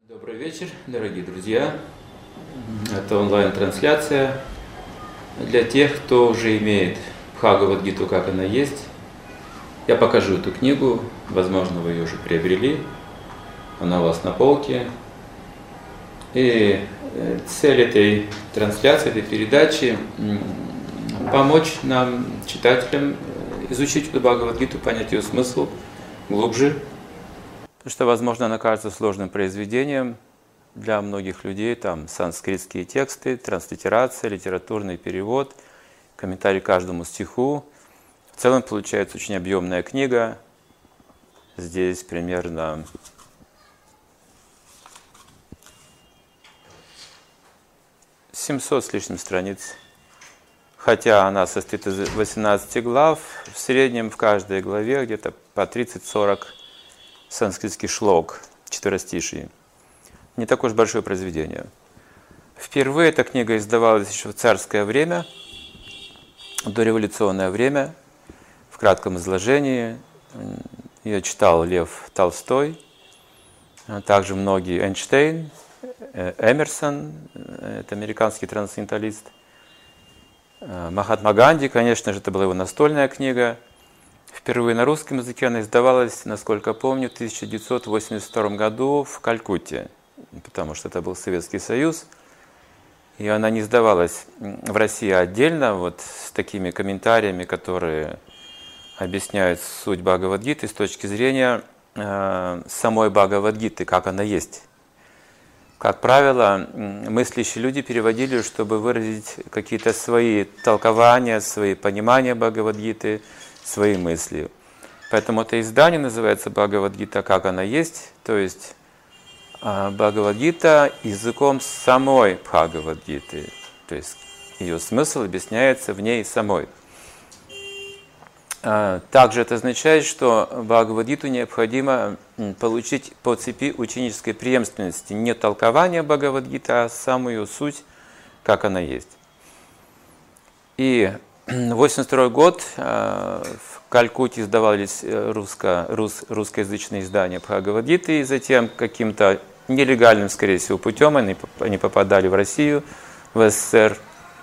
Добрый вечер, дорогие друзья. Это онлайн-трансляция для тех, кто уже имеет Бхагавад-гиту, как она есть. Я покажу эту книгу, возможно, вы ее уже приобрели, она у вас на полке. И цель этой трансляции, этой передачи – помочь нам, читателям, изучить эту Бхагавад-гиту, понять ее смысл глубже. Потому что, возможно, она кажется сложным произведением для многих людей. Там санскритские тексты, транслитерация, литературный перевод, комментарий к каждому стиху. В целом получается очень объемная книга. Здесь примерно 700 с лишним страниц. Хотя она состоит из 18 глав, в среднем в каждой главе где-то по 30-40 санскритский шлок, четверостишие. Не такое уж большое произведение. Впервые эта книга издавалась еще в царское время, дореволюционное время, в кратком изложении. Ее читал Лев Толстой, также многие Эйнштейн, Эмерсон, это американский трансценденталист, Махатма Ганди, конечно же, это была его настольная книга. Впервые на русском языке она издавалась, насколько помню, в 1982 году в Калькутте, потому что это был Советский Союз. И она не издавалась в России отдельно, вот с такими комментариями, которые объясняют суть Бхагавад-гиты с точки зрения самой Бхагавад-гиты, как она есть. Как правило, мыслящие люди переводили, чтобы выразить какие-то свои толкования, свои понимания Бхагавад-гиты, свои мысли. Поэтому это издание называется Бхагавад-гита, как она есть, то есть Бхагавад-гита языком самой Бхагавад-гиты, то есть ее смысл объясняется в ней самой. Также это означает, что Бхагавад-гиту необходимо получить по цепи ученической преемственности, не толкование Бхагавад-гиты, а самую суть, как она есть. И 1982 год в Калькутте издавались русскоязычные издания Бхагавад-гиты, и затем каким-то нелегальным, скорее всего, путем они попадали в Россию, в СССР.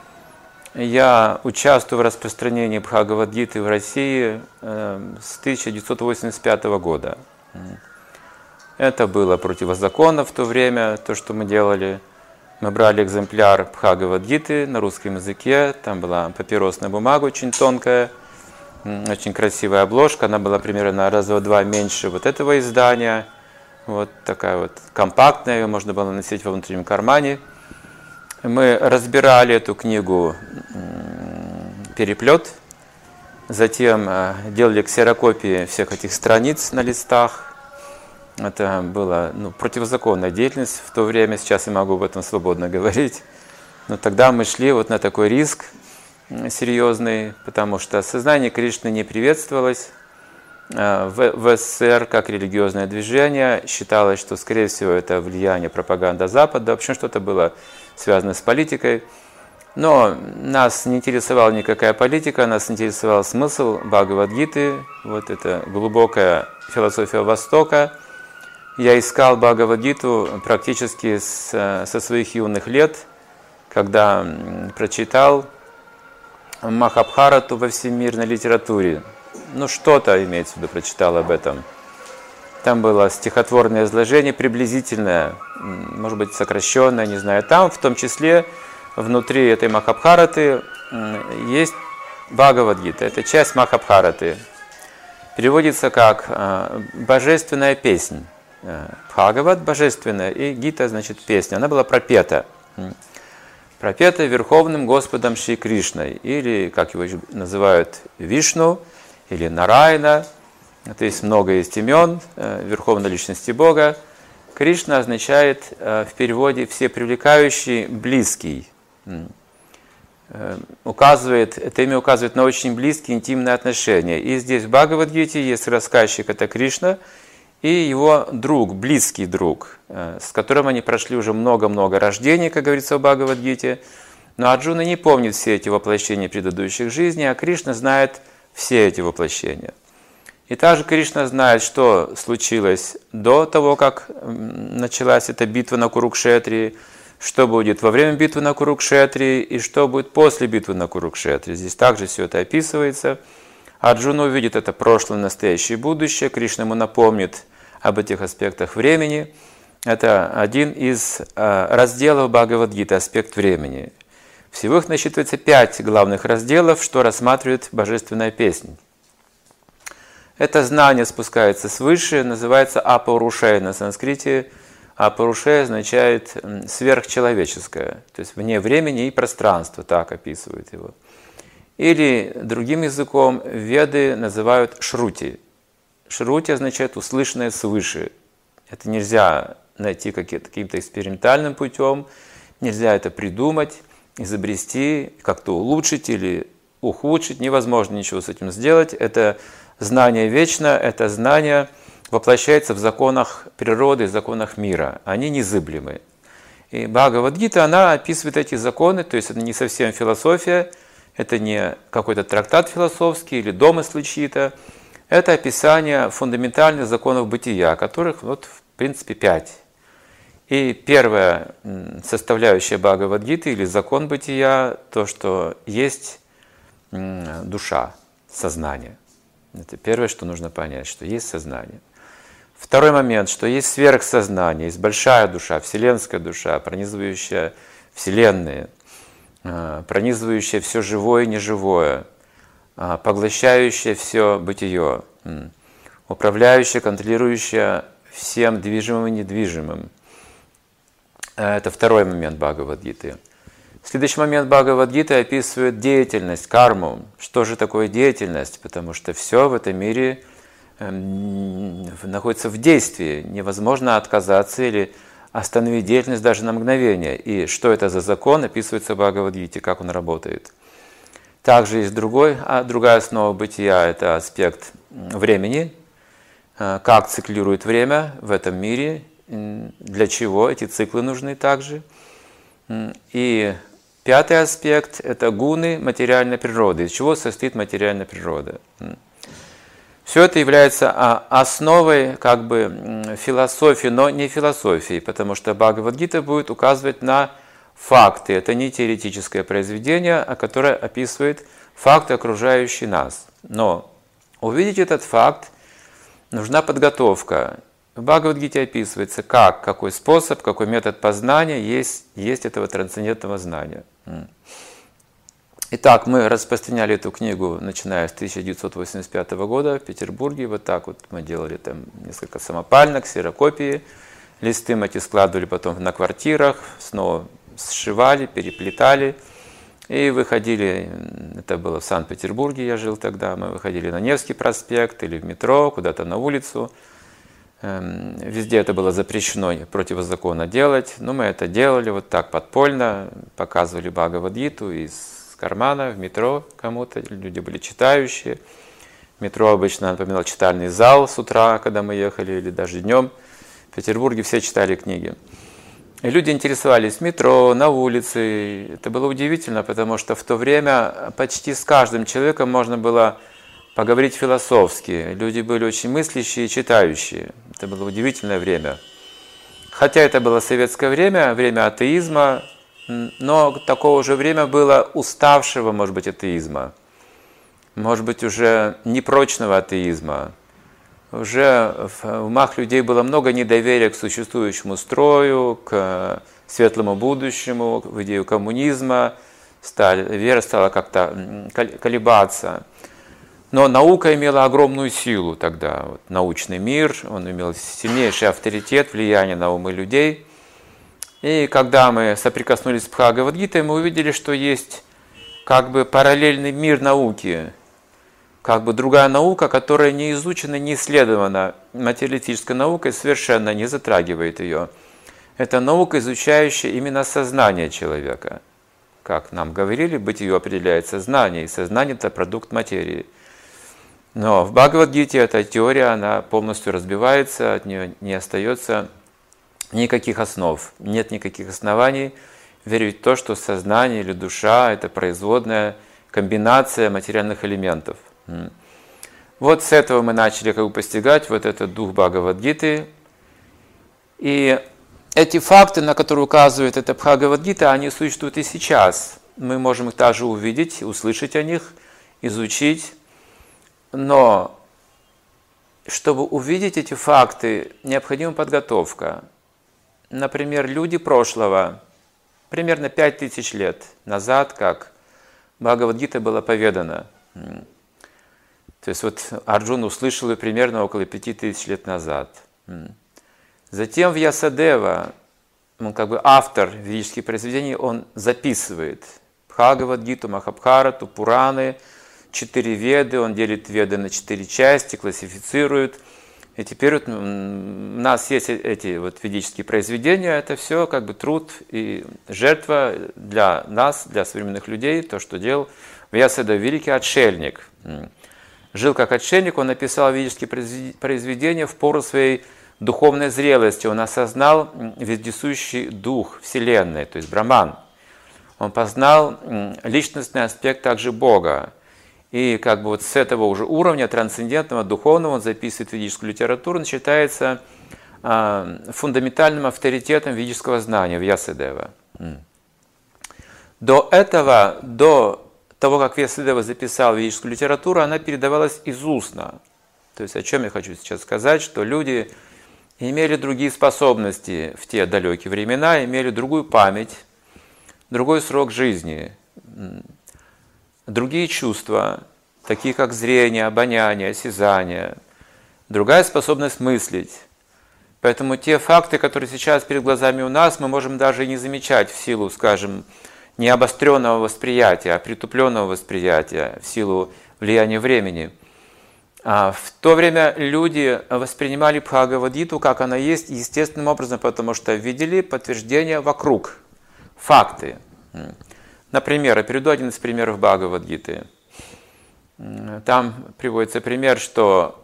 Я участвую в распространении Бхагавад-гиты в России с 1985 года. Это было противозаконно в то время, то, что мы делали. Мы брали экземпляр Бхагавад-гиты на русском языке, там была папиросная бумага очень тонкая, очень красивая обложка, она была примерно раза в два меньше вот этого издания, вот такая вот компактная, ее можно было носить во внутреннем кармане. Мы разбирали эту книгу, переплет, затем делали ксерокопии всех этих страниц на листах. Это была противозаконная деятельность в то время, сейчас я могу об этом свободно говорить. Но тогда мы шли вот на такой риск серьезный, потому что сознание Кришны не приветствовалось. В СССР как религиозное движение считалось, что, скорее всего, это влияние пропаганды Запада, в общем, что-то было связано с политикой. Но нас не интересовала никакая политика, нас интересовал смысл Бхагавад-гиты, вот эта глубокая философия Востока. Я искал Бхагавад-гиту практически со своих юных лет, когда прочитал Махабхарату во всемирной литературе. Что-то, имеется в виду, прочитал об этом. Там было стихотворное изложение приблизительное, может быть, сокращенное, не знаю. Там, в том числе, внутри этой Махабхараты есть Бхагавад-гита. Это часть Махабхараты. Переводится как «божественная песнь». Бхагавад – божественная, и гита, значит, песня. Она была пропета. Пропета Верховным Господом Шри Кришной, или, как его называют, Вишну, или Нараяна. То есть много есть имен Верховной Личности Бога. Кришна означает в переводе «всепривлекающий, близкий». Это имя указывает на очень близкие интимные отношения. И здесь в Бхагавад-гите есть рассказчик, это Кришна, и его друг, близкий друг, с которым они прошли уже много-много рождений, как говорится в Бхагавад-гите. Но Арджуна не помнит все эти воплощения предыдущих жизней, а Кришна знает все эти воплощения. И также Кришна знает, что случилось до того, как началась эта битва на Курукшетре, что будет во время битвы на Курукшетре и что будет после битвы на Курукшетре. Здесь также все это описывается. Арджуна увидит это прошлое, настоящее и будущее. Кришна ему напомнит об этих аспектах времени. Это один из разделов Бхагавад-гиты, аспект времени. Всего их насчитывается 5 главных разделов, что рассматривает божественная песнь. Это знание спускается свыше, называется апарушея на санскрите. Апарушея означает сверхчеловеческое, то есть вне времени и пространства, так описывают его. Или другим языком веды называют шрути. Шрути означает услышанное свыше. Это нельзя найти каким-то экспериментальным путем, нельзя это придумать, изобрести, как-то улучшить или ухудшить. Невозможно ничего с этим сделать. Это знание вечно, это знание воплощается в законах природы, в законах мира. Они незыблемы. И Бхагавад-гита, она описывает эти законы, то есть это не совсем философия, это не какой-то трактат философский или домыслы чьи-то. Это описание фундаментальных законов бытия, которых, вот, в принципе, 5. И первая составляющая Бхагавад-гиты или закон бытия, то, что есть душа, сознание. Это первое, что нужно понять, что есть сознание. Второй момент, что есть сверхсознание, есть большая душа, вселенская душа, пронизывающая вселенные, пронизывающая все живое и неживое, поглощающая все бытие, управляющая, контролирующая всем движимым и недвижимым. Это второй момент Бхагавад-гиты. Следующий момент Бхагавад-гиты описывает деятельность, карму. Что же такое деятельность? Потому что все в этом мире находится в действии. Невозможно отказаться или остановить деятельность даже на мгновение. И что это за закон, описывается в Бхагавад-гите, как он работает. Также есть другая основа бытия, это аспект времени, как циклирует время в этом мире, для чего эти циклы нужны также. И пятый аспект – это гуны материальной природы. Из чего состоит материальная природа? Все это является основой как бы философии, но не философии, потому что Бхагавад-гита будет указывать на факты. Это не теоретическое произведение, которое описывает факты, окружающие нас. Но увидеть этот факт нужна подготовка. В Бхагавад-гите описывается, какой способ, какой метод познания есть этого трансцендентного знания. Итак, мы распространяли эту книгу, начиная с 1985 года в Петербурге. Вот так вот мы делали там несколько самопальных, ксерокопии. Листы мы эти складывали потом на квартирах, снова сшивали, переплетали. И выходили, это было в Санкт-Петербурге, я жил тогда, мы выходили на Невский проспект или в метро, куда-то на улицу. Везде это было запрещено, противозаконно делать, но мы это делали вот так подпольно, показывали Бхагавад-гиту из кармана в метро кому-то, люди были читающие. Метро обычно напоминал читальный зал с утра, когда мы ехали, или даже днем. В Петербурге все читали книги. И люди интересовались метро, на улице. Это было удивительно, потому что в то время почти с каждым человеком можно было поговорить философски. Люди были очень мыслящие и читающие. Это было удивительное время. Хотя это было советское время, время атеизма, но такого же время было уставшего, может быть, атеизма. Может быть, уже непрочного атеизма. Уже в умах людей было много недоверия к существующему строю, к светлому будущему, в идею коммунизма. Вера стала как-то колебаться. Но наука имела огромную силу тогда. Вот, научный мир, он имел сильнейший авторитет, влияние на умы людей. И когда мы соприкоснулись с Бхагавад-гитой, мы увидели, что есть как бы параллельный мир науки, как бы другая наука, которая не изучена, не исследована материалистической наукой, совершенно не затрагивает ее. Это наука, изучающая именно сознание человека. Как нам говорили, бытие определяет сознание, и сознание – это продукт материи. Но в Бхагавад-гите эта теория, она полностью разбивается, от нее не остается никаких основ, нет никаких оснований верить в то, что сознание или душа – это производная комбинация материальных элементов. Вот с этого мы начали постигать вот этот дух Бхагавад-гиты. И эти факты, на которые указывает эта Бхагавад-гита, они существуют и сейчас. Мы можем их также увидеть, услышать о них, изучить. Но чтобы увидеть эти факты, необходима подготовка. Например, люди прошлого, примерно 5000 лет назад, как Бхагавад-гита была поведана. То есть вот Арджуна услышал ее примерно около 5000 лет назад. Затем Вьясадева, он автор ведических произведений, он записывает Бхагавад-гиту, Махабхарату, Пураны, 4 веды, он делит веды на 4 части, классифицирует. И теперь вот у нас есть эти ведические произведения, это все труд и жертва для нас, для современных людей, то, что делал Вьясадева, великий отшельник. Жил как отшельник, он написал ведические произведения в пору своей духовной зрелости. Он осознал вездесущий дух Вселенной, то есть Браман. Он познал личностный аспект также Бога. И с этого уже уровня трансцендентного, духовного он записывает ведическую литературу, он считается фундаментальным авторитетом ведического знания Вьясадева. До этого, до того, как Вьясадева записал ведическую литературу, она передавалась из устно. То есть о чем я хочу сейчас сказать, что люди имели другие способности в те далекие времена, имели другую память, другой срок жизни, другие чувства, такие как зрение, обоняние, осязание, другая способность мыслить. Поэтому те факты, которые сейчас перед глазами у нас, мы можем даже и не замечать в силу, скажем, не обостренного восприятия, а притупленного восприятия, в силу влияния времени. А в то время люди воспринимали Бхагавад-гиту, как она есть, естественным образом, потому что видели подтверждения вокруг, факты. Например, я приведу один из примеров Бхагавад-гиты. Там приводится пример, что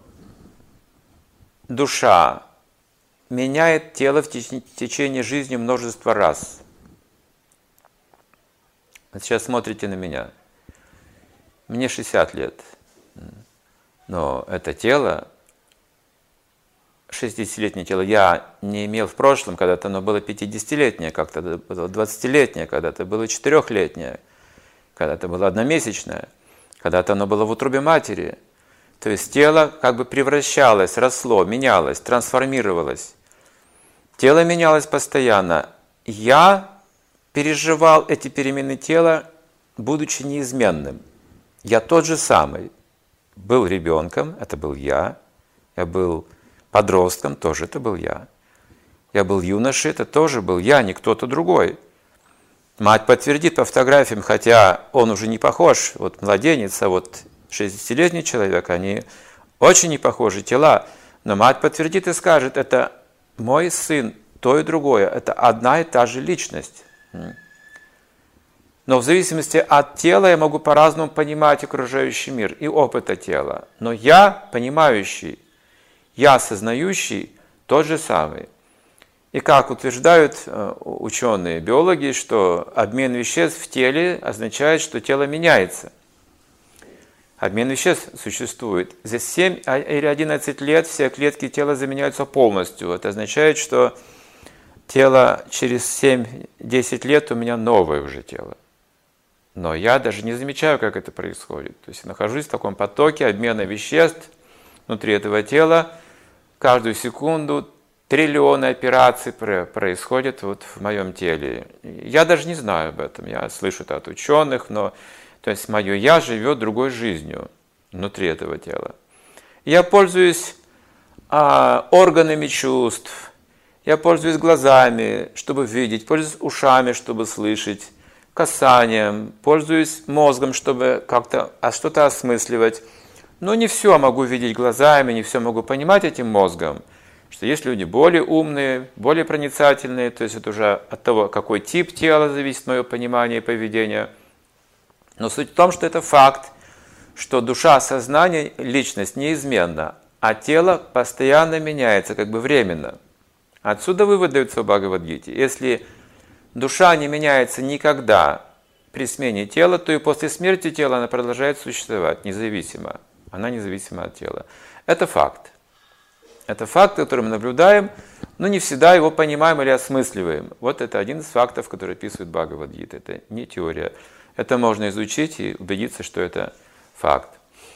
душа меняет тело в течение жизни множество раз. Вот сейчас смотрите на меня. Мне 60 лет. Но это тело, 60-летнее тело, я не имел в прошлом, когда-то оно было 50-летнее, как-то было 20-летнее, когда-то было 4-летнее, когда-то было одномесячное, когда-то оно было в утробе матери. То есть тело превращалось, росло, менялось, трансформировалось. Тело менялось постоянно. Я переживал эти перемены тела, будучи неизменным. Я тот же самый. Был ребенком, это был я. Я был подростком, тоже это был я. Я был юношей, это тоже был я, не кто-то другой. Мать подтвердит по фотографиям, хотя он уже не похож, вот младенец, а вот 60-летний человек, они очень не похожи тела. Но мать подтвердит и скажет, это мой сын, то и другое, это одна и та же личность. Но в зависимости от тела я могу по-разному понимать окружающий мир и опыта тела. Но я понимающий, я осознающий тот же самый. И как утверждают ученые, биологи, что обмен веществ в теле означает, что тело меняется. Обмен веществ существует. За 7 или 11 лет все клетки тела заменяются полностью. Это означает, что тело через 7-10 лет у меня новое уже тело. Но я даже не замечаю, как это происходит. То есть я нахожусь в таком потоке обмена веществ внутри этого тела. Каждую секунду триллионы операций происходят в моем теле. Я даже не знаю об этом. Я слышу это от ученых, но то есть мое «я» живет другой жизнью внутри этого тела. Я пользуюсь органами чувств, я пользуюсь глазами, чтобы видеть, пользуюсь ушами, чтобы слышать, касанием, пользуюсь мозгом, чтобы как-то что-то осмысливать. Но не все могу видеть глазами, не все могу понимать этим мозгом. Что есть люди более умные, более проницательные, то есть это уже от того, какой тип тела зависит мое понимание и поведение. Но суть в том, что это факт, что душа, сознание, личность неизменна, а тело постоянно меняется, временно. Отсюда вывод дается в Бхагавад-гите. Если душа не меняется никогда при смене тела, то и после смерти тела она продолжает существовать независимо. Она независима от тела. Это факт. Это факт, который мы наблюдаем, но не всегда его понимаем или осмысливаем. Вот это один из фактов, который описывает Бхагавад-гита. Это не теория. Это можно изучить и убедиться, что это факт.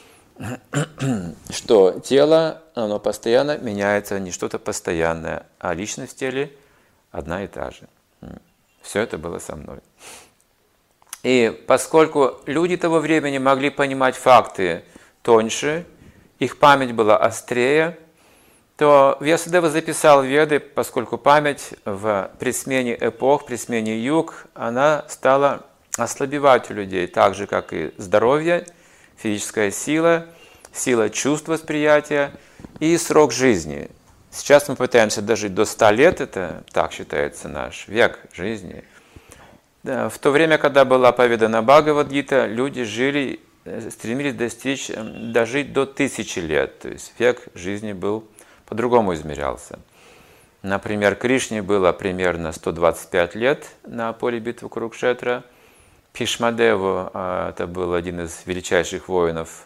Что тело, оно постоянно меняется, не что-то постоянное, а личность в теле одна и та же. Все это было со мной. И поскольку люди того времени могли понимать факты тоньше, их память была острее, то Вьясадева записал Веды, поскольку память при смене эпох, при смене юг, она стала ослабевать у людей, так же, как и здоровье, физическая сила, сила чувств восприятия и срок жизни. Сейчас мы пытаемся дожить до 100 лет, это так считается наш век жизни. Да, в то время, когда была поведана Бхагавад-гита, люди жили, стремились дожить до 1000 лет, то есть век жизни был по-другому измерялся. Например, Кришне было примерно 125 лет на поле битвы Курукшетра. Бхишмадеву, это был один из величайших воинов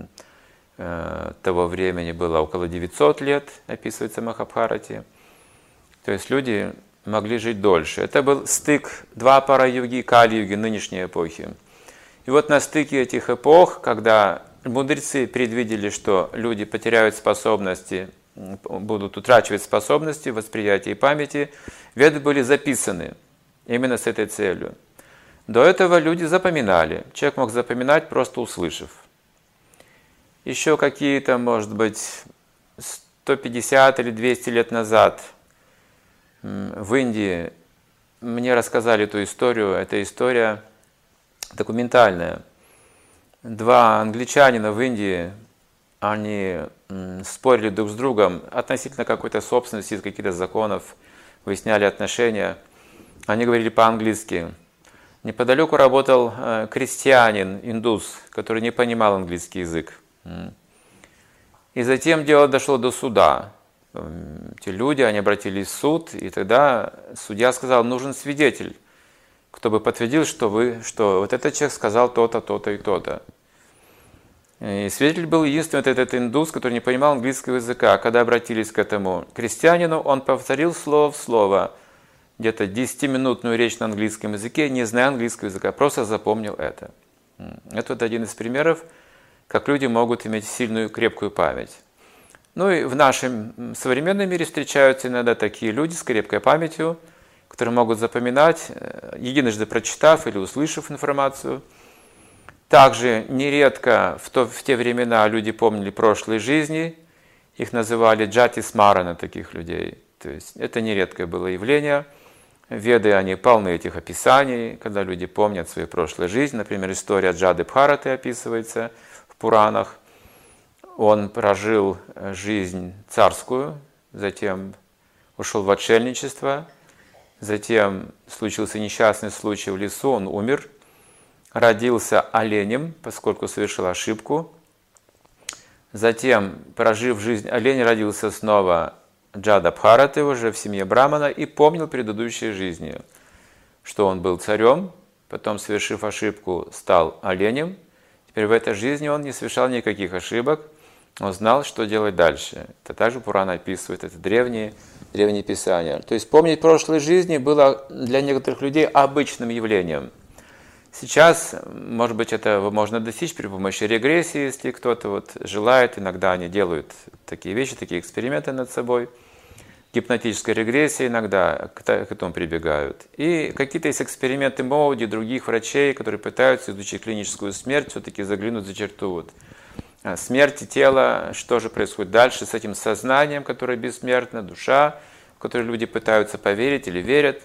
того времени, было около 900 лет, описывается в Махабхарате. То есть люди могли жить дольше. Это был стык Двапара-юги и Кали-юги, нынешней эпохи. И вот на стыке этих эпох, когда мудрецы предвидели, что люди потеряют способности, будут утрачивать способности восприятия и памяти, веды были записаны именно с этой целью. До этого люди запоминали. Человек мог запоминать, просто услышав. Еще какие-то, может быть, 150 или 200 лет назад в Индии мне рассказали эту историю. Это история документальная. Два англичанина в Индии, они спорили друг с другом относительно какой-то собственности, каких-то законов, выясняли отношения. Они говорили по-английски. Неподалеку работал крестьянин, индус, который не понимал английский язык. И затем дело дошло до суда. Те люди, они обратились в суд, и тогда судья сказал, нужен свидетель, кто бы подтвердил, что вот этот человек сказал то-то, то-то и то-то. И свидетель был единственный этот индус, который не понимал английского языка. А когда обратились к этому крестьянину, он повторил слово в слово, где-то 10-минутную речь на английском языке, не зная английского языка, просто запомнил это. Это вот один из примеров, как люди могут иметь сильную, крепкую память. Ну и в нашем современном мире встречаются иногда такие люди с крепкой памятью, которые могут запоминать, единожды прочитав или услышав информацию. Также нередко в те времена люди помнили прошлые жизни, их называли джати-смарана, таких людей. То есть это нередкое было явление. Веды, они полны этих описаний, когда люди помнят свою прошлую жизнь. Например, история Джады Бхараты описывается в Пуранах. Он прожил жизнь царскую, затем ушел в отшельничество, затем случился несчастный случай в лесу, он умер, родился оленем, поскольку совершил ошибку. Затем, прожив жизнь оленя, родился снова Джада Бхараты уже в семье Брамана и помнил предыдущие жизни, что он был царем, потом, совершив ошибку, стал оленем. Теперь в этой жизни он не совершал никаких ошибок, он знал, что делать дальше. Это также Пурана описывает, это древние писания. То есть помнить прошлые жизни было для некоторых людей обычным явлением. Сейчас, может быть, этого можно достичь при помощи регрессии, если кто-то желает, иногда они делают такие вещи, такие эксперименты над собой. Гипнотическая регрессия иногда к этому прибегают. И какие-то есть эксперименты Моуди, других врачей, которые пытаются изучить клиническую смерть, все-таки заглянуть за черту смерти тела, что же происходит дальше с этим сознанием, которое бессмертно, душа, в которую люди пытаются поверить или верят.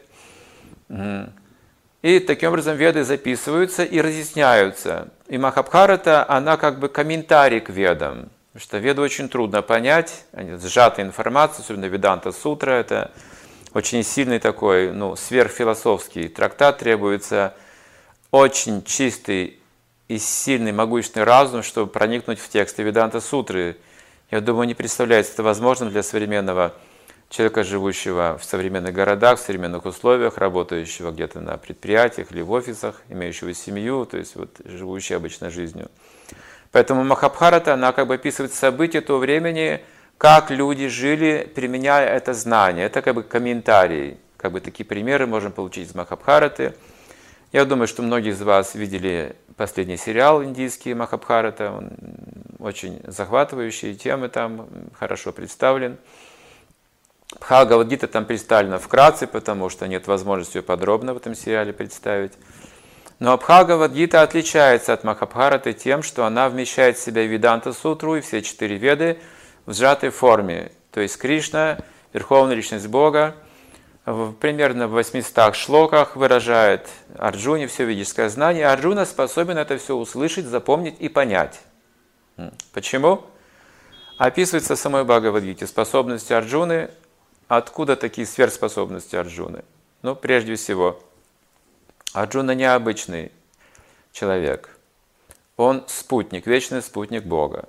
И таким образом веды записываются и разъясняются. И Махабхарата, она как бы комментарий к ведам. Потому что веды очень трудно понять, сжатая информация, особенно Веданта Сутра, это очень сильный такой, сверхфилософский трактат, требуется очень чистый и сильный, могущественный разум, чтобы проникнуть в тексты Веданта Сутры. Я думаю, не представляется это возможным для современного человека, живущего в современных городах, в современных условиях, работающего где-то на предприятиях или в офисах, имеющего семью, то есть живущего обычной жизнью. Поэтому Махабхарата, она как бы описывает события того времени, как люди жили, применяя это знание. Это как бы комментарий. Как бы такие примеры можем получить из Махабхараты. Я думаю, что многие из вас видели последний сериал индийский Махабхарата. Он очень захватывающий, темы там хорошо представлен. Бхагавад-гита там представлена вкратце, потому что нет возможности ее подробно в этом сериале представить. Но Бхагавад-гита отличается от Махабхараты тем, что она вмещает в себя Веданта-сутру и все 4 веды в сжатой форме. То есть Кришна, Верховная Личность Бога, примерно в 800 шлоках выражает Арджуне все ведическое знание. Арджуна способен это все услышать, запомнить и понять. Почему? Описывается в самой Бхагавад-гите способности Арджуны. Откуда такие сверхспособности Арджуны? Ну, прежде всего, Арджуна необычный человек. Он спутник, вечный спутник Бога.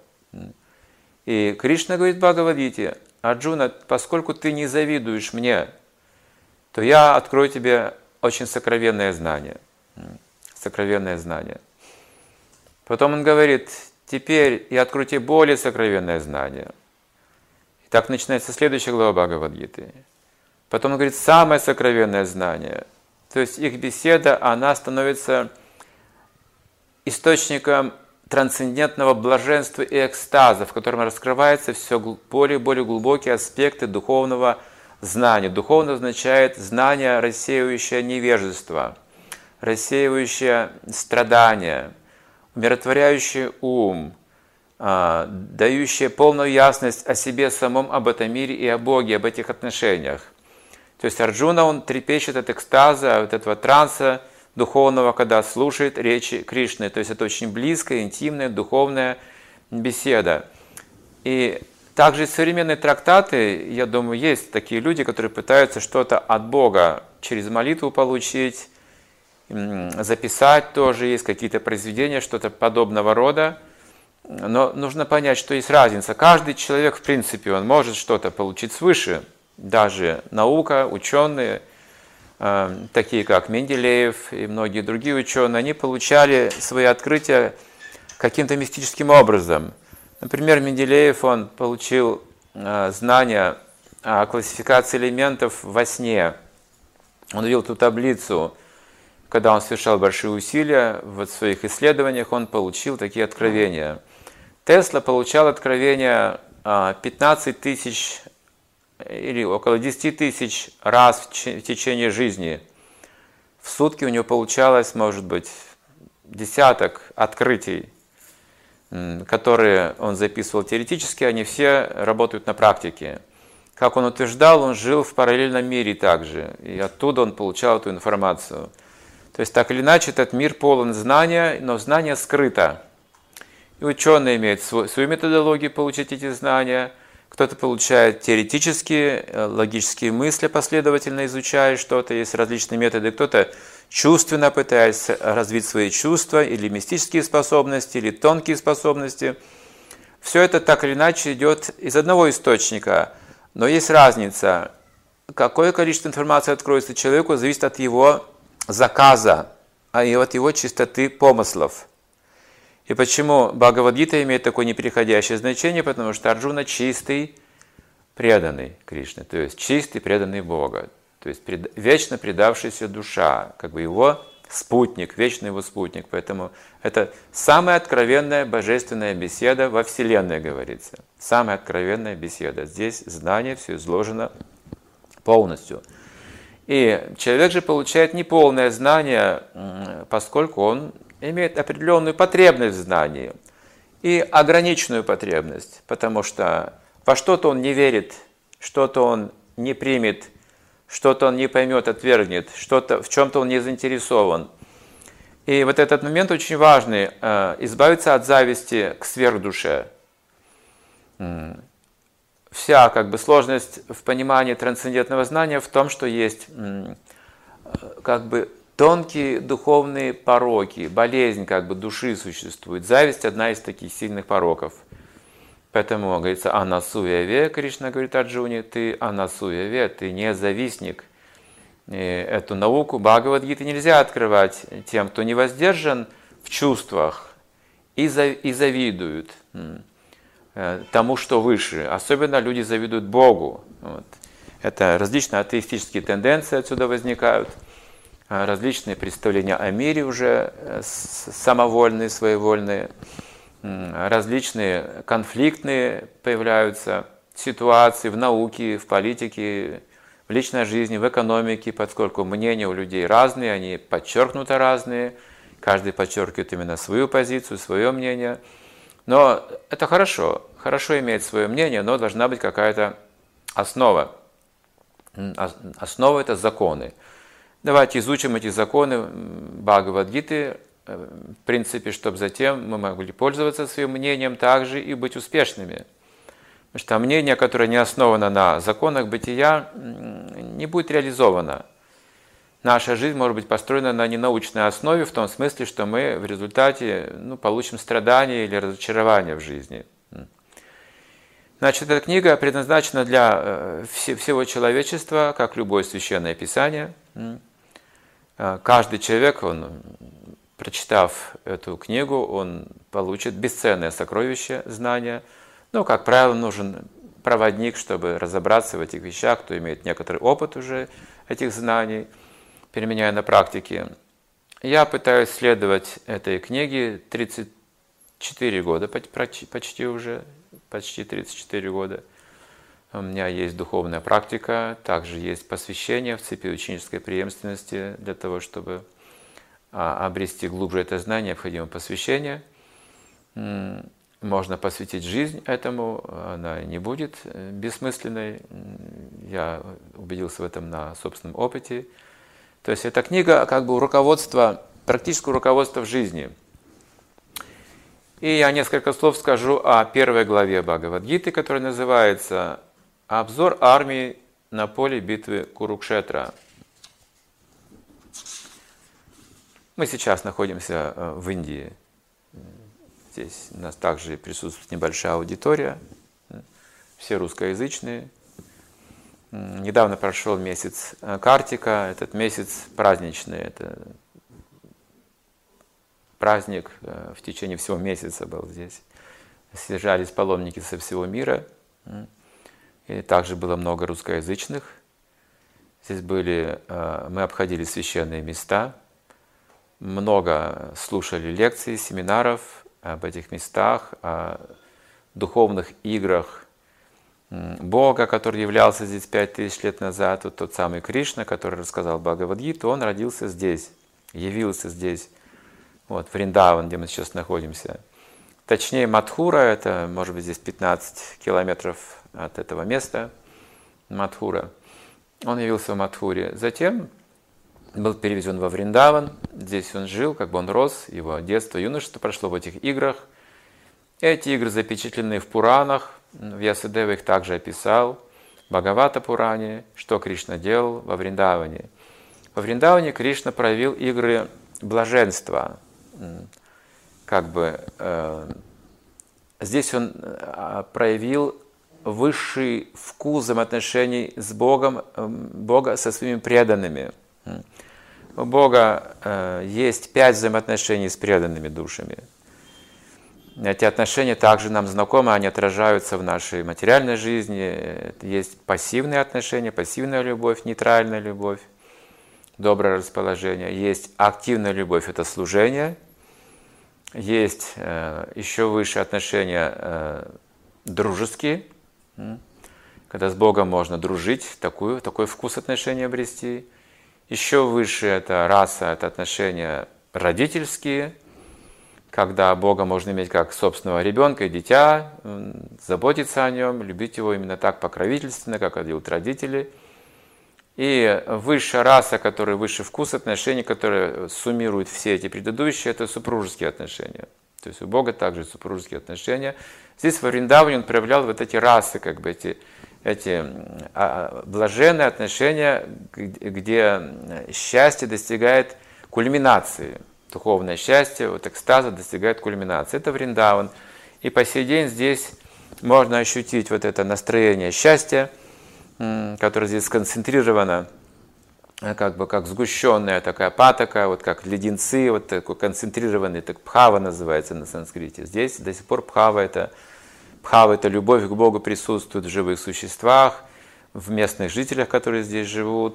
И Кришна говорит в Бхагавад-гите: Арджуна, поскольку ты не завидуешь мне, то я открою тебе очень сокровенное знание. Сокровенное знание. Потом он говорит: теперь я открою тебе более сокровенное знание. И так начинается следующая глава Бхагавад-гиты. Потом он говорит: самое сокровенное знание. То есть их беседа, она становится источником трансцендентного блаженства и экстаза, в котором раскрываются все более и более глубокие аспекты духовного знания. Духовно означает знание, рассеивающее невежество, рассеивающее страдания, умиротворяющее ум, дающее полную ясность о себе самом, об этом мире и о Боге, об этих отношениях. То есть Арджуна, он трепещет от экстаза, от этого транса духовного, когда слушает речи Кришны. То есть это очень близкая, интимная, духовная беседа. И также современные трактаты, я думаю, есть такие люди, которые пытаются что-то от Бога через молитву получить, записать тоже, есть какие-то произведения, что-то подобного рода. Но нужно понять, что есть разница. Каждый человек, в принципе, он может что-то получить свыше. Даже наука, ученые, такие как Менделеев и многие другие ученые, они получали свои открытия каким-то мистическим образом. Например, Менделеев, он получил знания о классификации элементов во сне. Он видел ту таблицу, когда он совершал большие усилия в своих исследованиях, он получил такие откровения. Тесла получал откровения 15 тысяч или около 10 тысяч раз в течение жизни. В сутки у него получалось, может быть, десяток открытий, которые он записывал теоретически, они все работают на практике. Как он утверждал, он жил в параллельном мире также, и оттуда он получал эту информацию. То есть, так или иначе, этот мир полон знания, но знание скрыто. И ученые имеют свою методологию получить эти знания. Кто-то получает теоретические, логические мысли, последовательно изучая что-то, есть различные методы. Кто-то чувственно пытается развить свои чувства, или мистические способности, или тонкие способности. Все это так или иначе идет из одного источника. Но есть разница. Какое количество информации откроется человеку, зависит от его заказа, а и от его чистоты помыслов. И почему Бхагавад-гита имеет такое непереходящее значение? Потому что Арджуна чистый, преданный Кришне, то есть чистый, преданный Бога, то есть вечно предавшаяся душа, как бы его спутник, вечный его спутник. Поэтому это самая откровенная божественная беседа во Вселенной, говорится. Самая откровенная беседа. Здесь знание все изложено полностью. И человек же получает неполное знание, поскольку он имеет определенную потребность в знании и ограниченную потребность, потому что во что-то он не верит, что-то он не примет, что-то он не поймет, отвергнет, что-то, в чем-то он не заинтересован. И вот этот момент очень важный, избавиться от зависти к сверхдуше. Вся как бы сложность в понимании трансцендентного знания в том, что есть как бы тонкие духовные пороки, болезнь как бы души существует. Зависть – одна из таких сильных пороков. Поэтому говорится «анасуяве», Кришна говорит Арджуне, ты анасуяве, ты не завистник. И эту науку Бхагавад-гиты нельзя открывать тем, кто не воздержан в чувствах и завидуют тому, что выше. Особенно люди завидуют Богу. Вот. Это различные атеистические тенденции отсюда возникают, различные представления о мире уже самовольные, своевольные, различные конфликтные появляются ситуации в науке, в политике, в личной жизни, в экономике, поскольку мнения у людей разные, они подчеркнуто разные, каждый подчеркивает именно свою позицию, свое мнение. Но это хорошо иметь свое мнение, но должна быть какая-то основа. Основа – это законы. Давайте изучим эти законы Бхагавад-гиты, в принципе, чтобы затем мы могли пользоваться своим мнением также и быть успешными. Потому что мнение, которое не основано на законах бытия, не будет реализовано. Наша жизнь может быть построена на ненаучной основе, в том смысле, что мы в результате получим страдания или разочарования в жизни. Значит, эта книга предназначена для всего человечества, как любое священное писание. Каждый человек, прочитав эту книгу, он получит бесценное сокровище знания. Но, как правило, нужен проводник, чтобы разобраться в этих вещах, кто имеет некоторый опыт уже этих знаний, применяя на практике. Я пытаюсь следовать этой книге 34 года, почти 34 года. У меня есть духовная практика, также есть посвящение в цепи ученической преемственности. Для того, чтобы обрести глубже это знание, необходимо посвящение. Можно посвятить жизнь этому, она не будет бессмысленной. Я убедился в этом на собственном опыте. То есть эта книга как бы практическое руководство в жизни. И я несколько слов скажу о первой главе Бхагавад-гиты, которая называется «Обзор армии на поле битвы Курукшетра». Мы сейчас находимся в Индии. Здесь у нас также присутствует небольшая аудитория, все русскоязычные. Недавно прошел месяц Картика, этот месяц праздничный, это праздник в течение всего месяца был здесь. Съезжались паломники со всего мира, и также было много русскоязычных. Здесь мы обходили священные места, много слушали лекций, семинаров об этих местах, о духовных играх Бога, который являлся здесь 5000 лет назад, вот тот самый Кришна, который рассказал Бхагавад-гиту, он родился здесь, явился здесь, вот, в Вриндаван, где мы сейчас находимся. Точнее, Мадхура, это, может быть, здесь 15 километров от этого места, Мадхура. Он явился в Мадхуре. Затем был перевезен во Вриндаван, здесь он жил, как бы он рос, его детство, юношество прошло в этих играх. Эти игры запечатлены в Пуранах, Вьясадева их также описал, в Бхагавата-пуране, что Кришна делал во Вриндаване. Во Вриндаване Кришна проявил игры блаженства. Здесь он проявил высший вкус взаимоотношений с Богом, Бога со своими преданными. У Бога есть 5 взаимоотношений с преданными душами. Эти отношения также нам знакомы, они отражаются в нашей материальной жизни. Есть пассивные отношения, пассивная любовь, нейтральная любовь, доброе расположение. Есть активная любовь, это служение. Есть еще выше отношения дружеские, когда с Богом можно дружить, такой вкус отношений обрести. Еще выше это раса, это отношения родительские, когда Бога можно иметь как собственного ребенка и дитя, заботиться о нем, любить его именно так покровительственно, как это делают родители. И высшая раса, которая высший вкус отношений, которая суммирует все эти предыдущие, это супружеские отношения. То есть у Бога также супружеские отношения. Здесь во Вриндаване он проявлял вот эти расы, как бы эти блаженные отношения, где счастье достигает кульминации. Духовное счастье, вот экстаза достигает кульминации. Это Вриндаван. И по сей день здесь можно ощутить вот это настроение счастья, которое здесь сконцентрировано как сгущенная такая патока, вот как леденцы, вот такой концентрированный, так бхава называется на санскрите. Здесь до сих пор бхава это любовь к Богу присутствует в живых существах, в местных жителях, которые здесь живут,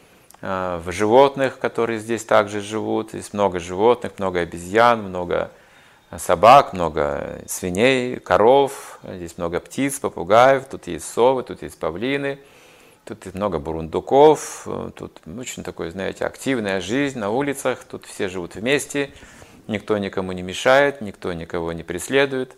в животных, которые здесь также живут. Здесь много животных, много обезьян, много собак, много свиней, коров, здесь много птиц, попугаев, тут есть совы, тут есть павлины. Тут много бурундуков, тут очень такой, знаете, активная жизнь на улицах, тут все живут вместе, никто никому не мешает, никто никого не преследует.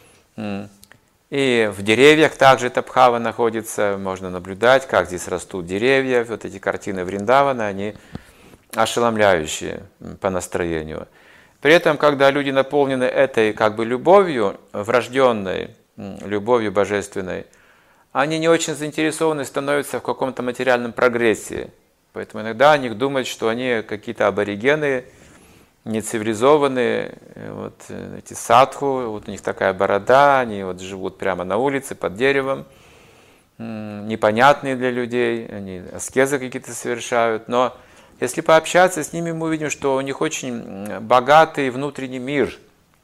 И в деревьях также эта бхава находится, можно наблюдать, как здесь растут деревья. Вот эти картины Вриндавана, они ошеломляющие по настроению. При этом, когда люди наполнены этой как бы любовью, врожденной любовью божественной, они не очень заинтересованы становятся в каком-то материальном прогрессе. Поэтому иногда о них думают, что они какие-то аборигены, нецивилизованные, вот эти садху, вот у них такая борода, они вот живут прямо на улице, под деревом, непонятные для людей, они аскезы какие-то совершают. Но если пообщаться с ними, мы увидим, что у них очень богатый внутренний мир.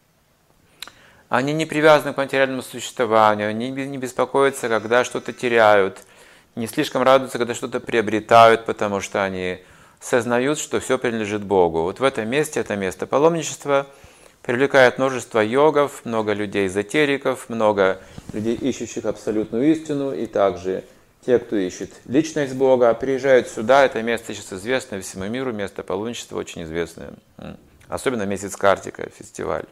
Они не привязаны к материальному существованию, они не беспокоятся, когда что-то теряют, не слишком радуются, когда что-то приобретают, потому что они сознают, что все принадлежит Богу. Вот в этом месте, это место паломничества, привлекает множество йогов, много людей-эзотериков, много людей, ищущих абсолютную истину, и также те, кто ищет личность Бога, приезжают сюда. Это место сейчас известное всему миру, место паломничества очень известное. Особенно месяц Картика, фестиваль.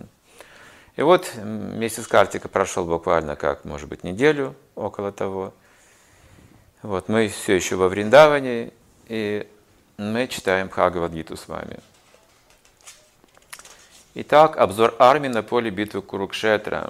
И вот месяц Картика прошел буквально как, может быть, неделю, около того. Вот мы все еще во Вриндаване, и мы читаем Бхагавад-гиту с вами. Итак, обзор армии на поле битвы Курукшетра.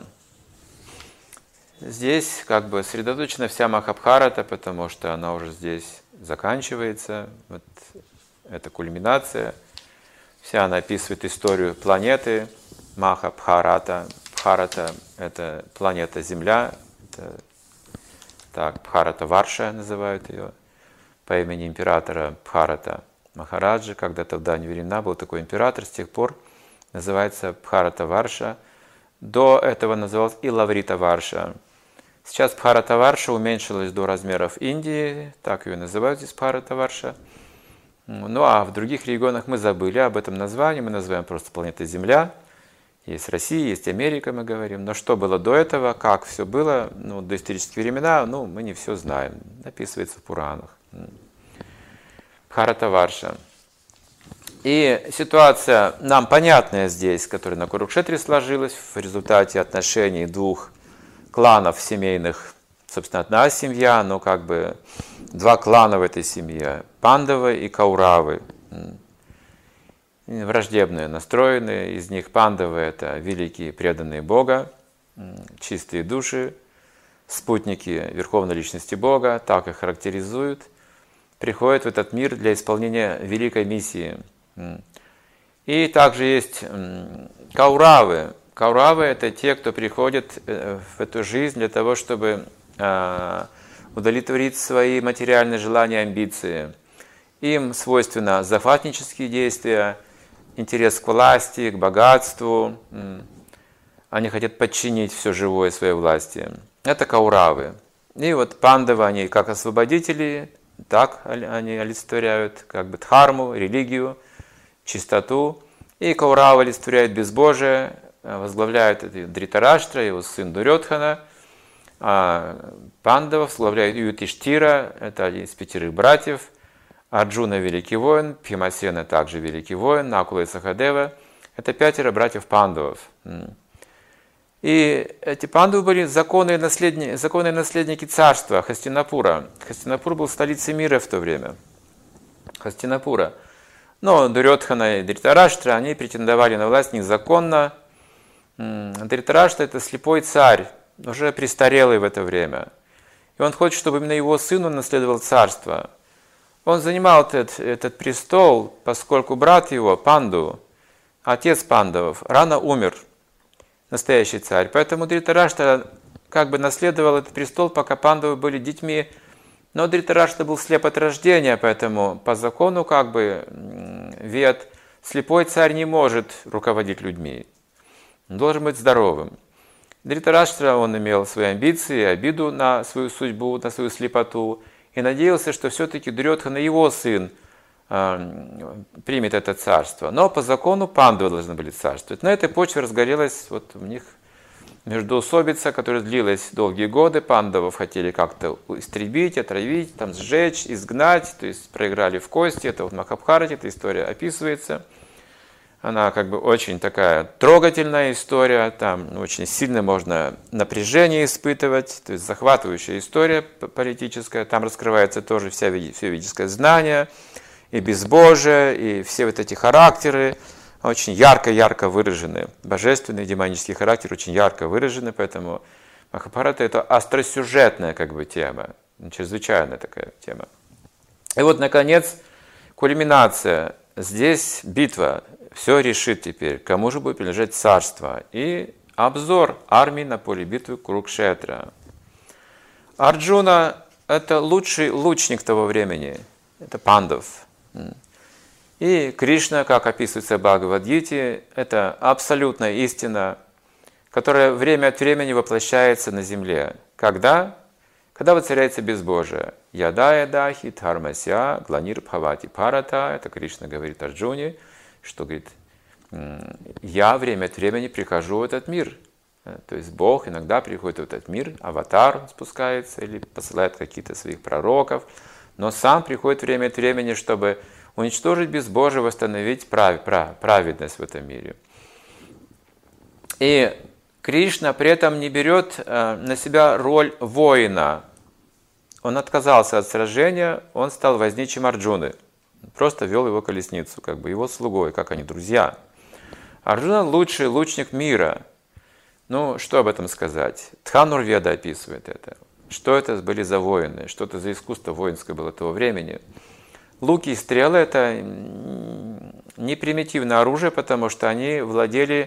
Здесь как бы сосредоточена вся Махабхарата, потому что она уже здесь заканчивается. Вот это кульминация. Вся она описывает историю планеты Махабхарата. Бхарата – это планета Земля. Это, так, Бхарата Варша называют ее по имени императора Бхарата Махараджа. Когда-то в давние времена был такой император, с тех пор называется Бхарата Варша. До этого называлась и Лаврита Варша. Сейчас Бхарата Варша уменьшилась до размеров Индии, так ее называют здесь Бхарата Варша. Ну а в других регионах мы забыли об этом названии, мы называем просто планета Земля. Есть Россия, есть Америка, мы говорим. Но что было до этого, как все было, ну, до исторических времена, ну, мы не все знаем. Описывается в Пуранах. Бхарата Варша. И ситуация нам понятная здесь, которая на Курукшетре сложилась в результате отношений двух кланов семейных. Собственно, одна семья, но как бы два клана в этой семье. Пандавы и Кауравы. Враждебные, настроенные. Из них Пандавы – это великие преданные Бога, чистые души, спутники Верховной Личности Бога, так их характеризуют. Приходят в этот мир для исполнения великой миссии. И также есть Кауравы. Кауравы – это те, кто приходит в эту жизнь для того, чтобы удовлетворить свои материальные желания, амбиции. Им свойственно захватнические действия, интерес к власти, к богатству. Они хотят подчинить все живое своей власти. Это Кауравы. И вот Пандавы, они как освободители, так они олицетворяют как бы дхарму, религию, чистоту. И Кауравы олицетворяют безбожие, возглавляют Дритараштра, его сын Дурьодхана. А Пандавов возглавляют Юдхиштхира, это один из 5 братьев. Арджуна – великий воин, Бхимасена также великий воин, Накула и Сахадева – это 5 братьев Пандавов. И эти Пандавы были законные наследники царства Хастинапура. Хастинапур был столицей мира в то время. Хастинапура. Но Дурьодхана и Дритараштра, они претендовали на власть незаконно. Дритараштра – это слепой царь, уже престарелый в это время. И он хочет, чтобы именно его сын наследовал царство. Он занимал этот престол, поскольку брат его, Панду, отец Пандавов, рано умер, настоящий царь. Поэтому Дритараштра как бы наследовал этот престол, пока Пандавы были детьми, Но Дритараштра был слеп от рождения, поэтому по закону Вед слепой царь не может руководить людьми. Он должен быть здоровым. Дритараштра, он имел свои амбиции, обиду на свою судьбу, на свою слепоту, и надеялся, что все-таки Дурьодхана, его сын, примет это царство. Но по закону пандавы должны были царствовать. На этой почве разгорелась у них междоусобица, которая длилась долгие годы. Пандавов хотели как-то истребить, отравить, сжечь, изгнать, то есть проиграли в кости. Это в Махабхарате, эта история описывается. Она очень такая трогательная история, там очень сильно можно напряжение испытывать, то есть захватывающая история политическая. Там раскрывается тоже все ведическое знание, и безбожие, и все эти характеры очень ярко выражены. Божественный, демонический характер очень ярко выражены, поэтому Махабхарата — это остросюжетная тема, чрезвычайная такая тема. И наконец, кульминация. Здесь битва. Все решит теперь, кому же будет принадлежать царство. И обзор армии на поле битвы Курукшетра. Арджуна – это лучший лучник того времени. Это Пандав. И Кришна, как описывается в Бхагавад-гите, это абсолютная истина, которая время от времени воплощается на земле. Когда? Когда воцаряется безбожие. Яда-ядахи дхармася гланир бхавати парата. Это Кришна говорит Арджуне, что говорит, я время от времени прихожу в этот мир. То есть Бог иногда приходит в этот мир, аватар спускается или посылает каких-то своих пророков, но сам приходит время от времени, чтобы уничтожить безбожие, восстановить праведность в этом мире. И Кришна при этом не берет на себя роль воина. Он отказался от сражения, он стал возничим Арджуны. Просто вел его колесницу, его слугой, как они друзья. Арджуна лучший лучник мира. Что об этом сказать? Дханур-веда описывает это. Что это были за воины, что это за искусство воинское было того времени. Луки и стрелы – это не примитивное оружие, потому что они владели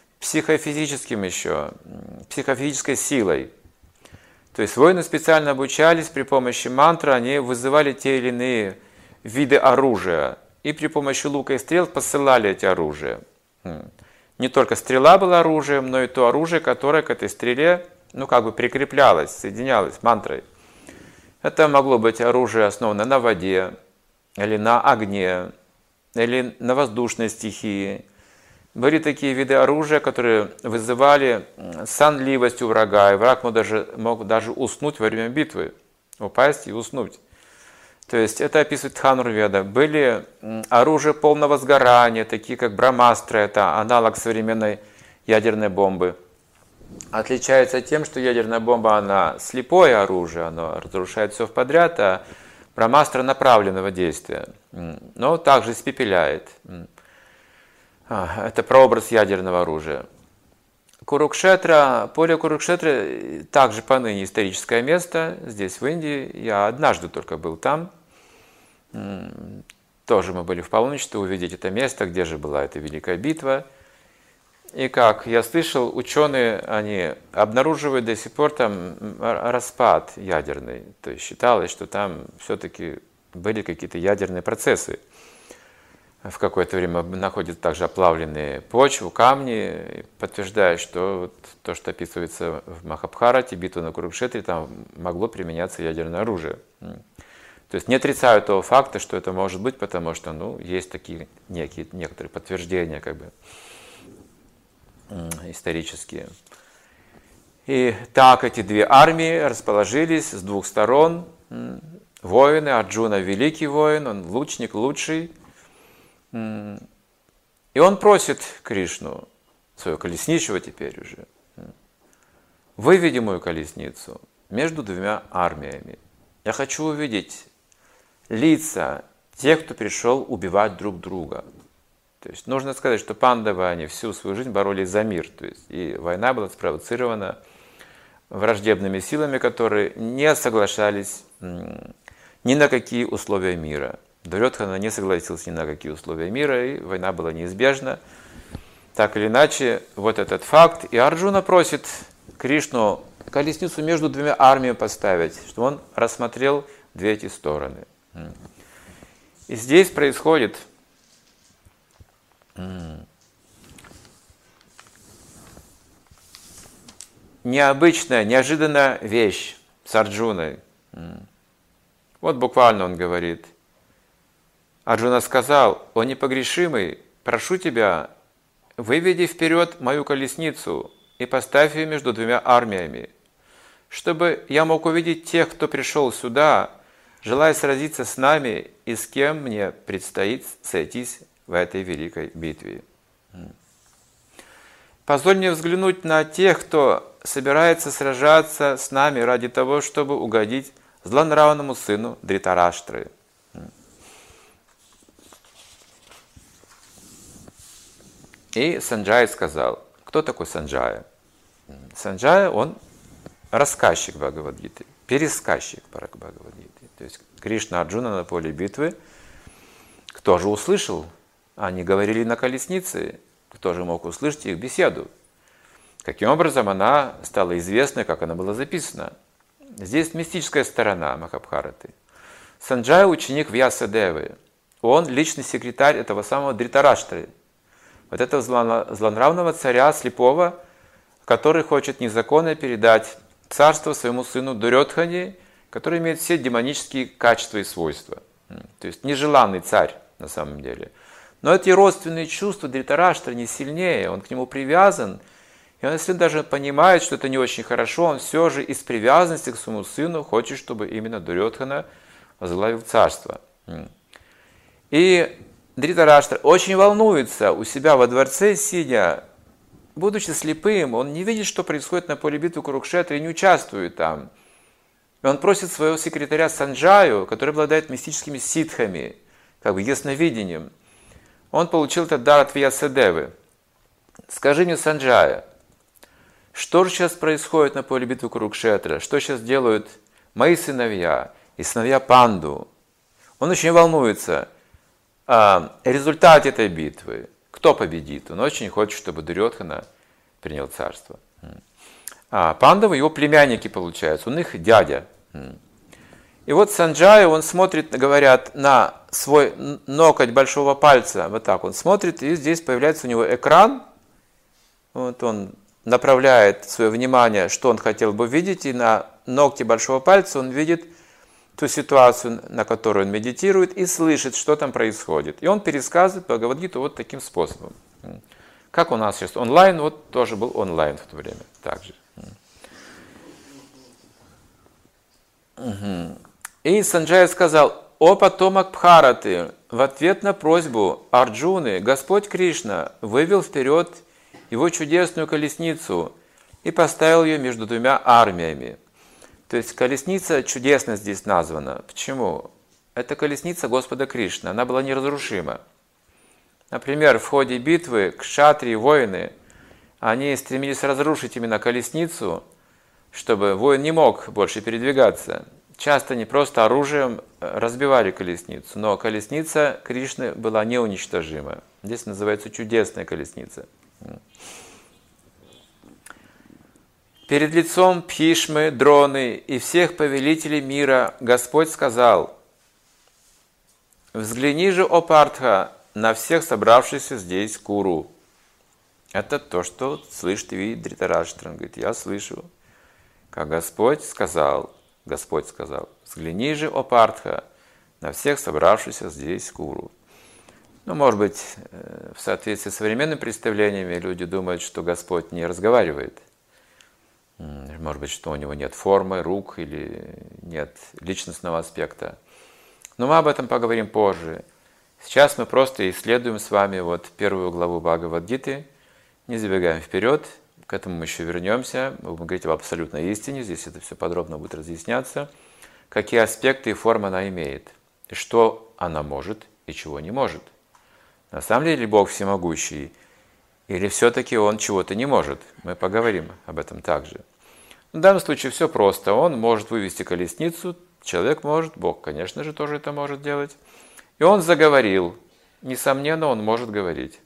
психофизической силой. То есть воины специально обучались при помощи мантры, они вызывали те или иные виды оружия. И при помощи лука и стрел посылали эти оружия. Не только стрела была оружием, но и то оружие, которое к этой стреле прикреплялось, соединялось мантрой. Это могло быть оружие, основанное на воде, или на огне, или на воздушной стихии. Были такие виды оружия, которые вызывали сонливость у врага, и враг мог даже уснуть во время битвы, упасть и уснуть. То есть это описывает Дханур-веда. Были оружия полного сгорания, такие как брамастра, это аналог современной ядерной бомбы. Отличается тем, что ядерная бомба, она слепое оружие, она разрушает все подряд, а брамастра направленного действия, но также испепеляет. Это прообраз ядерного оружия. Курукшетра, поле Курукшетра также поныне историческое место, здесь в Индии. Я однажды только был там. Тоже мы были в полночь, чтобы увидеть это место, где же была эта великая битва. И как я слышал, ученые, они обнаруживают до сих пор там распад ядерный. То есть считалось, что там все-таки были какие-то ядерные процессы. В какое-то время находят также оплавленные почву, камни, подтверждая, что то, что описывается в Махабхарате, битва на Курукшетре, там могло применяться ядерное оружие. То есть не отрицаю того факта, что это может быть, потому что есть такие некоторые подтверждения исторические. И так эти две армии расположились с двух сторон. Воины, Арджуна великий воин, он лучник лучший. И он просит Кришну, своего колесничего теперь уже, выведи мою колесницу между двумя армиями. Я хочу увидеть лица тех, кто пришел убивать друг друга. То есть нужно сказать, что пандавы, они всю свою жизнь боролись за мир. То есть и война была спровоцирована враждебными силами, которые не соглашались ни на какие условия мира. Дурьодхана не согласился ни на какие условия мира, и война была неизбежна. Так или иначе, вот этот факт. И Арджуна просит Кришну колесницу между двумя армиями поставить, чтобы он рассмотрел две эти стороны. И здесь происходит необычная, неожиданная вещь с Арджуной. Вот буквально он говорит. Арджуна сказал: «О непогрешимый, прошу тебя, выведи вперед мою колесницу и поставь ее между двумя армиями, чтобы я мог увидеть тех, кто пришел сюда, желая сразиться с нами, и с кем мне предстоит сойтись в этой великой битве. Позволь мне взглянуть на тех, кто собирается сражаться с нами ради того, чтобы угодить злонравному сыну Дритараштры». И Санджая сказал. Кто такой Санджая? Санджая, он рассказчик Бхагавад-гиты, пересказчик Бхагавад-гиты. То есть Кришна, Арджуна на поле битвы. Кто же услышал? Они говорили на колеснице. Кто же мог услышать их беседу? Каким образом она стала известной, как она была записана? Здесь мистическая сторона Махабхараты. Санджая – ученик Вьясадевы. Он личный секретарь этого самого Дритараштры. Вот этого злонравного царя слепого, который хочет незаконно передать царство своему сыну Дурьодхане, который имеет все демонические качества и свойства. То есть нежеланный царь на самом деле. Но эти родственные чувства Дритараштры не сильнее, он к нему привязан. И он, если даже понимает, что это не очень хорошо, он все же из привязанности к своему сыну хочет, чтобы именно Дурьодхана возглавил царство. И Дритараштра очень волнуется у себя во дворце, сидя, будучи слепым, он не видит, что происходит на поле битвы Курукшетры и не участвует там. И он просит своего секретаря Санджаю, который обладает мистическими ситхами, как бы ясновидением. Он получил этот дар от Вьясадевы. Скажи мне, Санджая, что же сейчас происходит на поле битвы Курукшетра? Что сейчас делают мои сыновья и сыновья Панду? Он очень волнуется о результате этой битвы. Кто победит? Он очень хочет, чтобы Дурьодхана принял царство. А Пандавы его племянники, получаются, он их дядя. И вот Санджая, он смотрит, говорят, на свой ноготь большого пальца, вот так он смотрит, и здесь появляется у него экран. Вот он направляет свое внимание, что он хотел бы видеть, и на ногте большого пальца он видит ту ситуацию, на которую он медитирует, и слышит, что там происходит. И он пересказывает Бхагавад-гиту вот таким способом. Как у нас сейчас онлайн, вот тоже был онлайн в то время. Также. И Санджая сказал: «О потомок Бхараты, в ответ на просьбу Арджуны Господь Кришна вывел вперед его чудесную колесницу и поставил ее между двумя армиями». То есть колесница чудесно здесь названа. Почему? Это колесница Господа Кришны, она была неразрушима. Например, в ходе битвы кшатрии, воины, они стремились разрушить именно колесницу, чтобы воин не мог больше передвигаться. Часто не просто оружием разбивали колесницу, но колесница Кришны была неуничтожима. Здесь называется чудесная колесница. Перед лицом Бхишмы, Дроны и всех повелителей мира Господь сказал: «Взгляни же, о Партха, на всех собравшихся здесь Куру». Это то, что слышит и видит Дритараштра. Он говорит: я слышу, как Господь сказал, «Взгляни же, о Партха, на всех собравшихся здесь Куру». Ну, может быть, в соответствии с современными представлениями люди думают, что Господь не разговаривает. Может быть, что у него нет формы, рук или нет личностного аспекта. Но мы об этом поговорим позже. Сейчас мы просто исследуем с вами вот первую главу Бхагавад-гиты. Не забегаем вперед, к этому мы еще вернемся. Мы будем говорить об абсолютной истине, здесь это все подробно будет разъясняться. Какие аспекты и формы она имеет, и что она может и чего не может. На самом деле Бог всемогущий, или все-таки Он чего-то не может? Мы поговорим об этом также. В данном случае все просто. Он может вывести колесницу, человек может, Бог, конечно же, тоже это может делать. И он заговорил. Несомненно, он может говорить.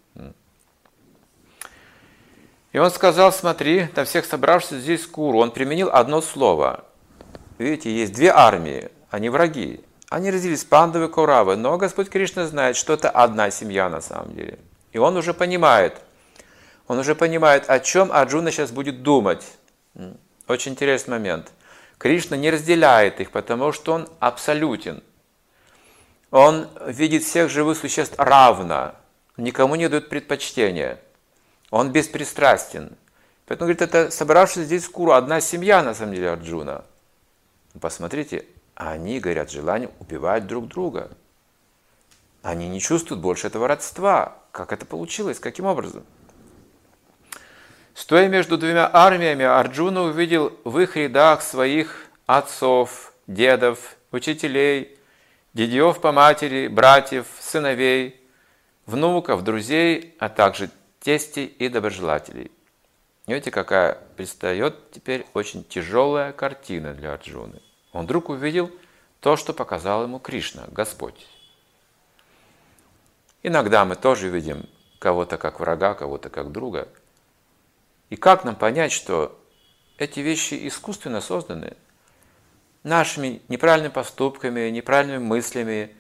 И он сказал: смотри, на всех собравшихся здесь Куру. Он применил одно слово. Видите, есть две армии. они враги. Они родились Пандавы, Кауравы, но Господь Кришна знает, что это одна семья на самом деле. И он уже понимает, о чем Арджуна сейчас будет думать. Очень интересный момент. Кришна не разделяет их, потому что он абсолютен. Он видит всех живых существ равно, никому не дает предпочтения. Он беспристрастен. Поэтому, говорит, это собравшись здесь в Куру, одна семья, на самом деле, Арджуна. Посмотрите, они горят желанием убивать друг друга. Они не чувствуют больше этого родства. Как это получилось? Каким образом? Стоя между двумя армиями, Арджуна увидел в их рядах своих отцов, дедов, учителей, дядьев по матери, братьев, сыновей, внуков, друзей, а также тестей и доброжелателей. Видите, какая предстает теперь очень тяжелая картина для Арджуны. Он вдруг увидел то, что показал ему Кришна, Господь. Иногда мы тоже видим кого-то как врага, кого-то как друга. И как нам понять, что эти вещи искусственно созданы нашими неправильными поступками, неправильными мыслями,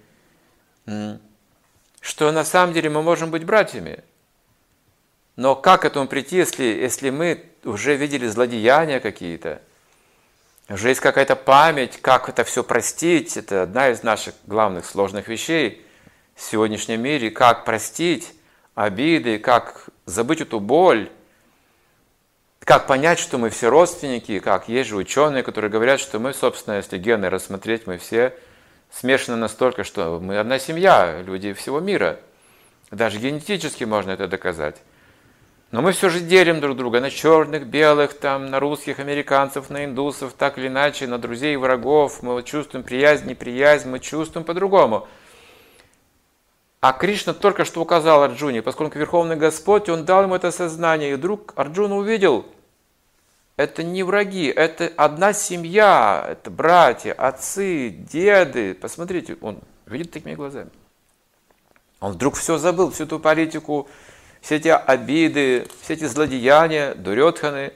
что на самом деле мы можем быть братьями? Но как к этому прийти, если мы уже видели злодеяния какие-то, уже есть какая-то память, как это все простить? Это одна из наших главных сложных вещей в сегодняшнем мире. Как простить обиды, как забыть эту боль, как понять, что мы все родственники, как есть же ученые, которые говорят, что мы, собственно, если гены рассмотреть, мы все смешаны настолько, что мы одна семья, люди всего мира. Даже генетически можно это доказать. Но мы все же делим друг друга на черных, белых, там, на русских, американцев, на индусов, так или иначе, на друзей и врагов. Мы чувствуем приязнь, неприязнь, мы чувствуем по-другому. А Кришна только что указал Арджуне, поскольку Верховный Господь, Он дал ему это сознание. И вдруг Арджуна увидел, это не враги, это одна семья, это братья, отцы, деды. Посмотрите, он видит такими глазами. Он вдруг все забыл, всю эту политику, все эти обиды, все эти злодеяния, дурёдханы.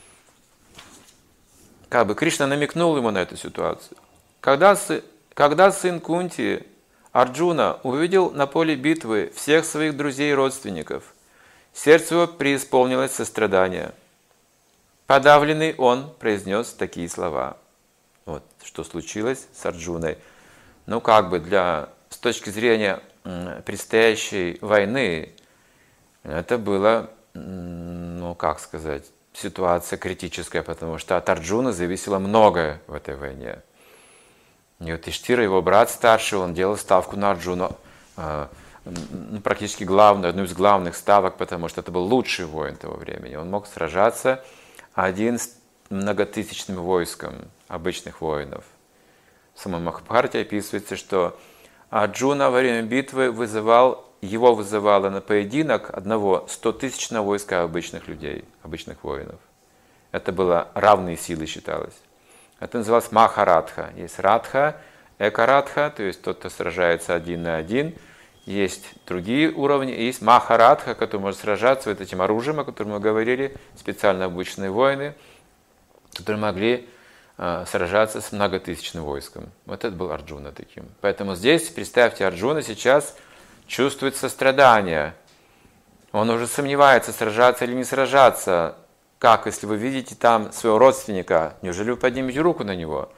Как бы Кришна намекнул ему на эту ситуацию. Когда сын Кунти, Арджуна, увидел на поле битвы всех своих друзей и родственников, сердце его преисполнилось сострадания. Подавленный он произнес такие слова. Вот что случилось с Арджуной. Ну, как бы с точки зрения предстоящей войны, это была, ну, как сказать, ситуация критическая, потому что от Арджуны зависело многое в этой войне. И вот Иштира, его брат старший, он делал ставку на Арджуну, практически одну из главных ставок, потому что это был лучший воин того времени. Он мог сражаться один с многотысячным войском обычных воинов. В самом Махабхарате описывается, что Арджуна во время битвы его вызывало на поединок одного 100-тысячного войска обычных людей, обычных воинов. Это было равные силы, считалось. Это называлось Махарадха. Есть Радха, Экарадха, то есть тот, кто сражается один на один. Есть другие уровни, и есть Махарадха, который может сражаться вот этим оружием, о котором мы говорили, специально обученные воины, которые могли сражаться с многотысячным войском. Вот это был Арджуна таким. Поэтому здесь, представьте, Арджуна сейчас чувствует сострадание. Он уже сомневается, сражаться или не сражаться. Как, если вы видите там своего родственника, неужели вы поднимете руку на него?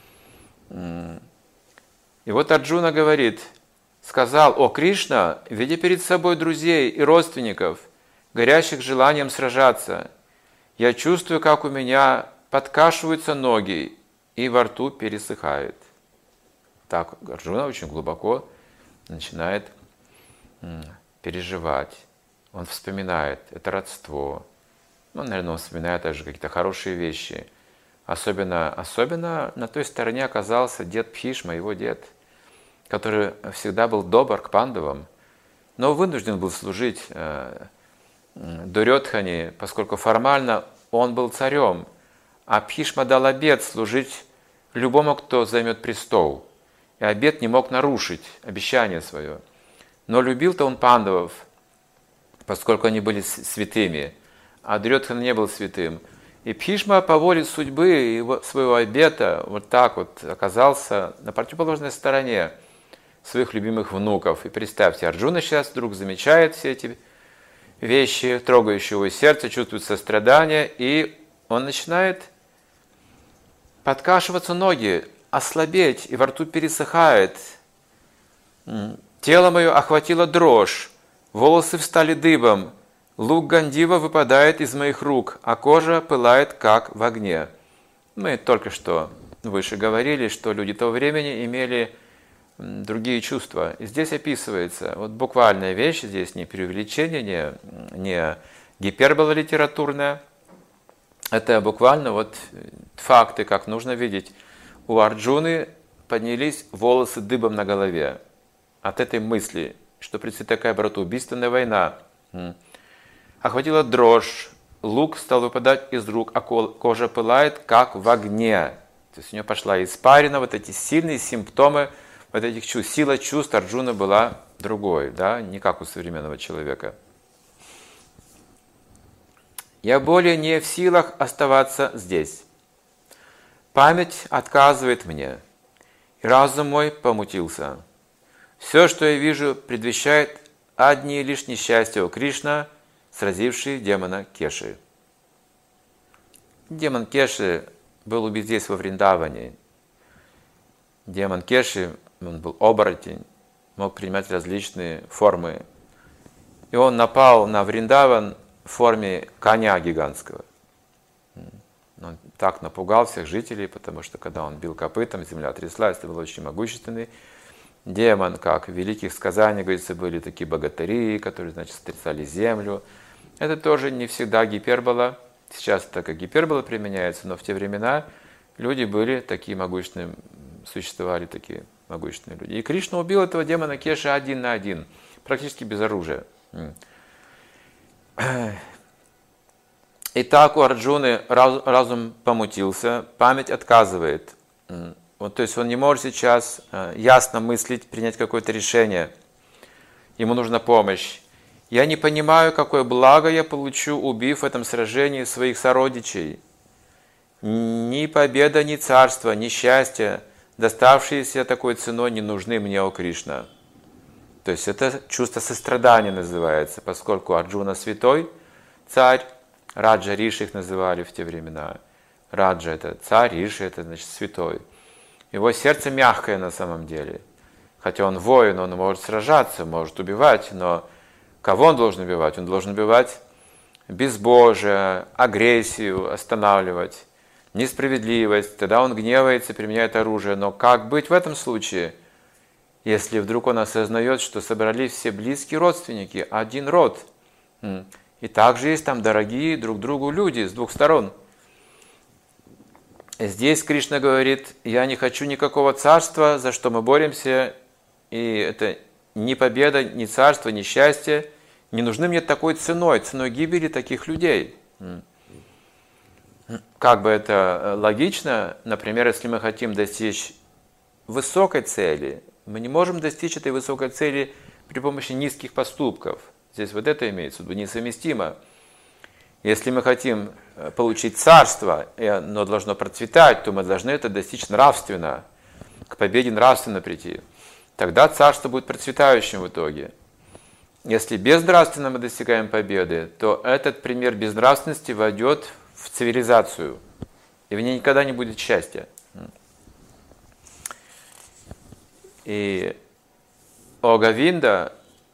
И вот Арджуна сказал: «О Кришна, видя перед собой друзей и родственников, горящих желанием сражаться, я чувствую, как у меня подкашиваются ноги и во рту пересыхает». Так Арджуна очень глубоко начинает переживать. Он вспоминает это родство. Наверное, он вспоминает также какие-то хорошие вещи. Особенно на той стороне оказался дед Бхишма, его дед, который всегда был добр к пандавам, но вынужден был служить Дурёдхане, поскольку формально он был царем, а Бхишма дал обет служить любому, кто займет престол. И обет не мог нарушить, обещание свое. Но любил-то он пандавов, поскольку они были святыми, а Дурёдхана не был святым. И Бхишма по воле судьбы его, своего обета вот так вот оказался на противоположной стороне своих любимых внуков. И представьте, Арджуна сейчас вдруг замечает все эти вещи, трогающие его сердце, чувствует сострадание, и он начинает подкашиваться ноги, ослабеть, и во рту пересыхает. Тело мое охватило дрожь, волосы встали дыбом, лук Гандива выпадает из моих рук, а кожа пылает, как в огне. Мы только что выше говорили, что люди того времени имели другие чувства. И здесь описывается вот буквальная вещь, здесь не преувеличение, не гипербола литературная. Это буквально вот факты, как нужно видеть. У Арджуны поднялись волосы дыбом на голове от этой мысли, что предстоит такая братоубийственная война. Охватила дрожь, лук стал выпадать из рук, а кожа пылает, как в огне. То есть у нее пошла испарина, вот эти сильные симптомы вот этих чувств. Сила чувств Арджуны была другой, да, не как у современного человека. Я более не в силах оставаться здесь. Память отказывает мне, и разум мой помутился. Все, что я вижу, предвещает одни лишь несчастья, о Кришна, сразивший демона Кеши. Демон Кеши был убит здесь, во Вриндаване. Демон Кеши, он был оборотень, мог принимать различные формы. И он напал на Вриндаван в форме коня гигантского. Он так напугал всех жителей, потому что когда он бил копытом, земля тряслась, это был очень могущественный демон, как в великих сказаниях, говорится, были такие богатыри, которые, значит, сотрясали землю. Это тоже не всегда гипербола. Сейчас это как гипербола применяется, но в те времена люди были такие могущественные, существовали такие могущественные люди. И Кришна убил этого демона Кеши 1 на 1, практически без оружия. Итак, у Арджуны разум помутился, память отказывает. Вот, то есть он не может сейчас ясно мыслить, принять какое-то решение. Ему нужна помощь. Я не понимаю, какое благо я получу, убив в этом сражении своих сородичей. Ни победа, ни царство, ни счастье, доставшиеся такой ценой, не нужны мне, о Кришна. То есть это чувство сострадания называется, поскольку Арджуна святой царь, Раджа Риши их называли в те времена. Раджа это царь, Риши это значит святой. Его сердце мягкое на самом деле. Хотя он воин, он может сражаться, может убивать, но кого он должен убивать? Он должен убивать безбожие, агрессию останавливать, несправедливость. Тогда он гневается, применяет оружие. Но как быть в этом случае, если вдруг он осознает, что собрались все близкие родственники, один род? И также есть там дорогие друг другу люди с двух сторон. Здесь Кришна говорит, я не хочу никакого царства, за что мы боремся, и это ни победа, ни царство, ни счастье не нужны мне такой ценой гибели таких людей. Как бы это логично, например, если мы хотим достичь высокой цели, мы не можем достичь этой высокой цели при помощи низких поступков. Здесь вот это имеется в виду, несовместимо. Если мы хотим получить царство, и оно должно процветать, то мы должны это достичь нравственно, к победе нравственно прийти. Тогда царство будет процветающим в итоге. Если безнравственно мы достигаем победы, то этот пример безнравственности войдет в цивилизацию, и в ней никогда не будет счастья. И Говинда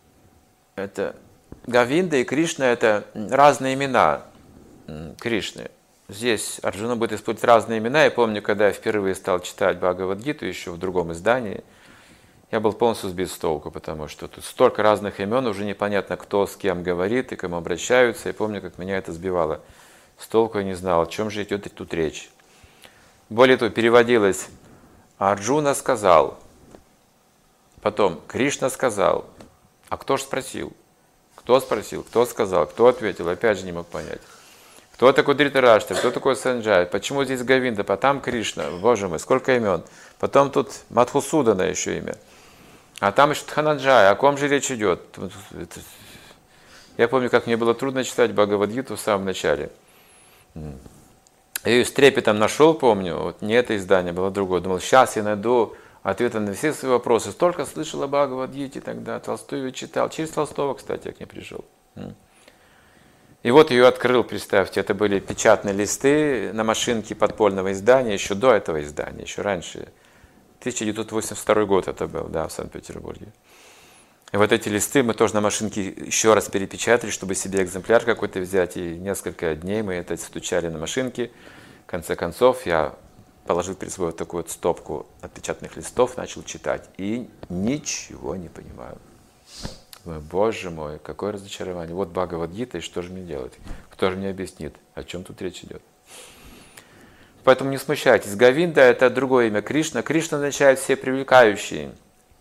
и Кришна – это разные имена Кришны. Здесь Арджуна будет использовать разные имена. Я помню, когда я впервые стал читать Бхагавад-гиту еще в другом издании, я был полностью сбит с толку, потому что тут столько разных имен, уже непонятно, кто с кем говорит и к кому обращаются. Я помню, как меня это сбивало с толку, я не знал, о чем же идет тут речь. Более того, переводилось «Арджуна сказал», потом «Кришна сказал». А кто же спросил? Кто спросил, кто сказал, кто ответил, опять же не мог понять. Кто такой Дритараштра, кто такой Санджай, почему здесь Говинда, потом Кришна, боже мой, сколько имен. Потом тут Мадхусудана еще имя. А там еще Дхананджай, о ком же речь идет? Я помню, как мне было трудно читать Бхагавад-гиту в самом начале. Я ее с трепетом нашел, помню, вот не это издание, было другое. Думал, сейчас я найду ответы на все свои вопросы. Столько слышал о Бхагавад-гите тогда, Толстой ее читал. Через Толстого, кстати, я к ней пришел. И вот ее открыл, представьте, это были печатные листы на машинке подпольного издания, еще до этого издания, еще раньше. 1982 год это был, да, в Санкт-Петербурге. И вот эти листы мы тоже на машинке еще раз перепечатали, чтобы себе экземпляр какой-то взять. И несколько дней мы это стучали на машинке. В конце концов, я положил перед собой вот такую вот стопку отпечатанных листов, начал читать. И ничего не понимаю. Думаю, Боже мой, какое разочарование. Вот Бхагавад-гита, и что же мне делать? Кто же мне объяснит, о чем тут речь идет? Поэтому не смущайтесь. Говинда – это другое имя Кришна. Кришна означает все привлекающие.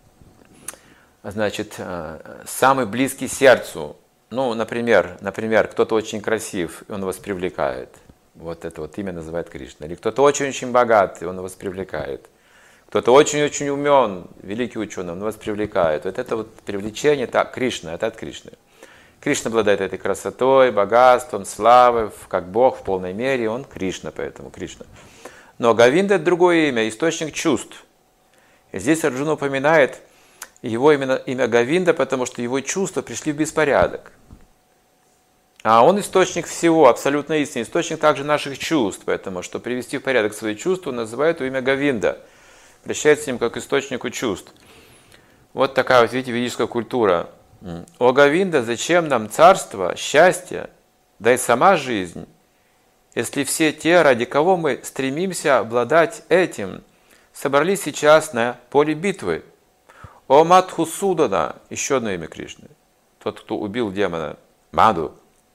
Значит, самый близкий сердцу. Ну, например, кто-то очень красив, и он вас привлекает. Вот это вот имя называет Кришна. Или кто-то очень-очень богат, и он вас привлекает. Кто-то очень-очень умен, великий ученый, он вас привлекает. Вот это вот привлечение, так, Кришна, это от Кришны. Кришна обладает этой красотой, богатством, славой, как Бог в полной мере, он Кришна, поэтому Кришна. Но Говинда – это другое имя, источник чувств. И здесь Арджуна упоминает его имя Говинда, потому что его чувства пришли в беспорядок. А он источник всего, абсолютно истинный, источник также наших чувств, поэтому, чтобы привести в порядок свои чувства, он называет его имя Говинда. Обращается к ним как к источнику чувств. Вот такая, вот, видите, ведическая культура. О Говинда, зачем нам царство, счастье, да и сама жизнь, если все те, ради кого мы стремимся обладать этим, собрались сейчас на поле битвы? О Мадхусудана, еще одно имя Кришны, тот, кто убил демона, Маду.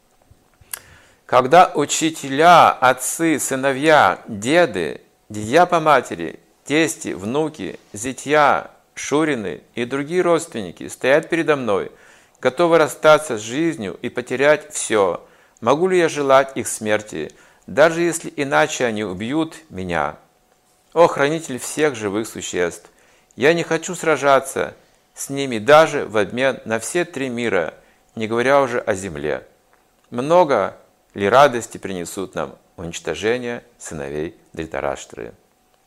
Когда учителя, отцы, сыновья, деды, дядя по матери, тести, внуки, зятья, шурины и другие родственники стоят передо мной, готовы расстаться с жизнью и потерять все, могу ли я желать их смерти, даже если иначе они убьют меня? О, хранитель всех живых существ! Я не хочу сражаться с ними даже в обмен на все три мира, не говоря уже о земле. Много ли радости принесут нам уничтожение сыновей Дритараштры?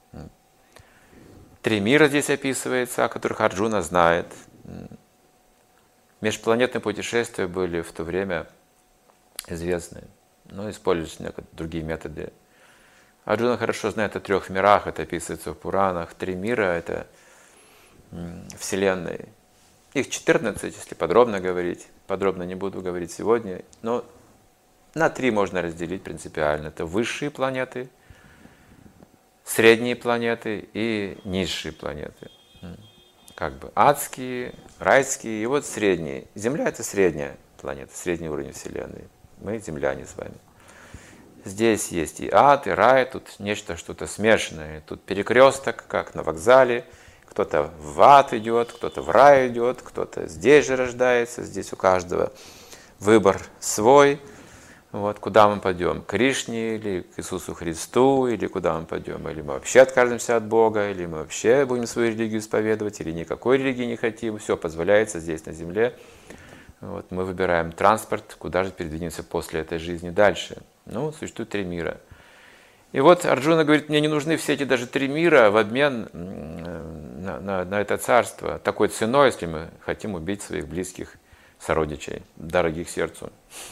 Три мира здесь описывается, о которых Арджуна знает. Межпланетные путешествия были в то время известны, но используются другие методы. Арджуна хорошо знает о трех мирах, это описывается в Пуранах. Три мира – это Вселенной. Их 14, если подробно говорить. Подробно не буду говорить сегодня, но на три можно разделить принципиально. Это высшие планеты, средние планеты и низшие планеты. Как бы адские, райские и вот средние. Земля – это средняя планета, средний уровень Вселенной. Мы земляне с вами. Здесь есть и ад, и рай, тут нечто, что-то смешанное. Тут перекресток, как на вокзале. Кто-то в ад идет, кто-то в рай идет, кто-то здесь же рождается. Здесь у каждого выбор свой. Вот, куда мы пойдем? К Кришне или к Иисусу Христу? Или куда мы пойдем? Или мы вообще откажемся от Бога? Или мы вообще будем свою религию исповедовать? Или никакой религии не хотим? Все позволяется здесь на земле. Вот, мы выбираем транспорт, куда же передвинемся после этой жизни дальше. Ну, существует три мира. И вот Арджуна говорит, мне не нужны все эти даже три мира в обмен на это царство. Такой ценой, если мы хотим убить своих близких сородичей, дорогих сердцу.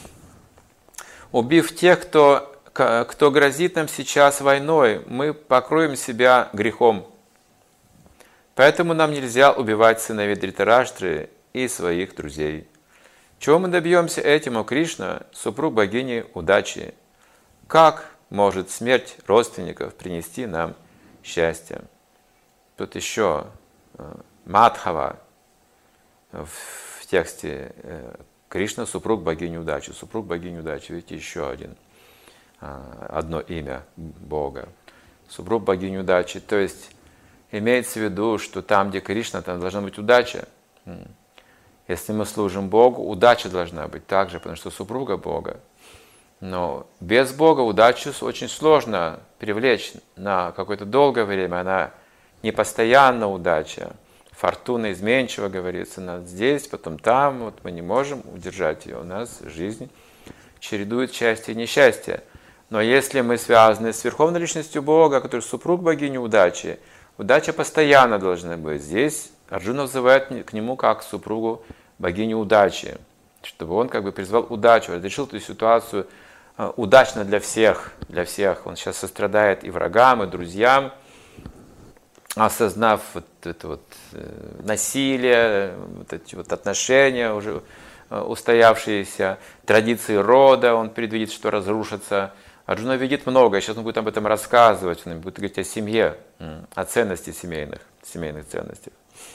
Убив тех, кто грозит нам сейчас войной, мы покроем себя грехом. Поэтому нам нельзя убивать сыновей Дритараштры и своих друзей. Чего мы добьемся этим, о Кришна, супруг богини удачи? Как может смерть родственников принести нам счастье? Тут еще Мадхава в тексте Кришна, супруг богини удачи. Супруг богини удачи, видите, еще одно имя Бога. Супруг богини удачи. То есть имеется в виду, что там, где Кришна, там должна быть удача. Если мы служим Богу, удача должна быть также, потому что супруга Бога. Но без Бога удачу очень сложно привлечь на какое-то долгое время. Она не постоянная удача. Фортуна изменчива, говорится, нас здесь, потом там. Вот мы не можем удержать ее. У нас жизнь чередует счастье и несчастье. Но если мы связаны с Верховной Личностью Бога, который супруг богини удачи, удача постоянно должна быть. Здесь Арджуна взывает к нему как к супругу богини удачи, чтобы он как бы призвал удачу, разрешил эту ситуацию удачно для всех, для всех. Он сейчас сострадает и врагам, и друзьям, осознав вот это вот насилие, вот эти вот отношения уже устоявшиеся, традиции рода, он предвидит, что разрушатся. Арджуна видит много, сейчас он будет об этом рассказывать, он будет говорить о семье, о ценности семейных ценностях.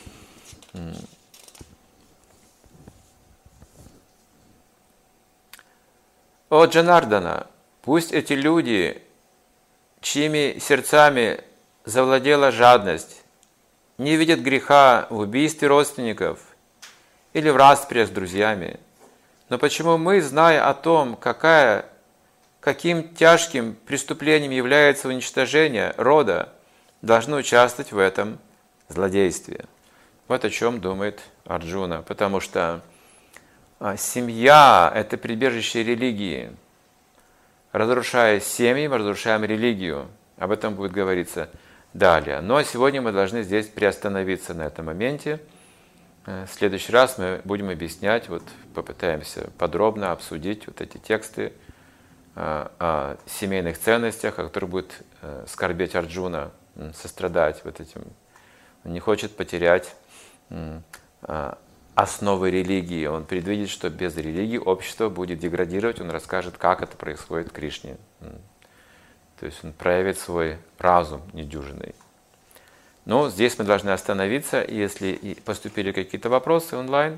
О Джанардана, пусть эти люди, чьими сердцами завладела жадность, не видят греха в убийстве родственников или в распрях с друзьями. Но почему мы, зная о том, каким тяжким преступлением является уничтожение рода, должны участвовать в этом злодействе? Вот о чем думает Арджуна, потому что семья – это прибежище религии. Разрушая семьи, мы разрушаем религию. Об этом будет говориться далее. Но сегодня мы должны здесь приостановиться на этом моменте. В следующий раз мы будем объяснять, попытаемся подробно обсудить вот эти тексты о семейных ценностях, о которых будет скорбеть Арджуна, сострадать вот этим. Он не хочет потерять основы религии. Он предвидит, что без религии общество будет деградировать. Он расскажет, как это происходит в Кришне. То есть он проявит свой разум недюжинный. Но здесь мы должны остановиться. Если поступили какие-то вопросы онлайн.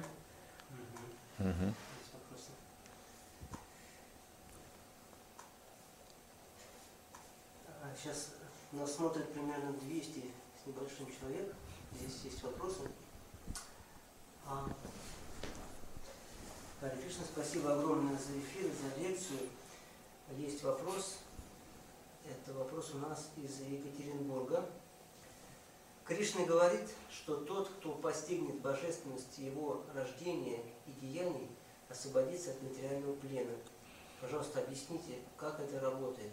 Сейчас нас смотрит примерно 200 с небольшим человек. Здесь есть вопросы. Харе Кришна, спасибо огромное за эфир, за лекцию. Есть вопрос. Это вопрос у нас из Екатеринбурга. Кришна говорит, что тот, кто постигнет божественность его рождения и деяний, освободится от материального плена. Пожалуйста, объясните, как это работает.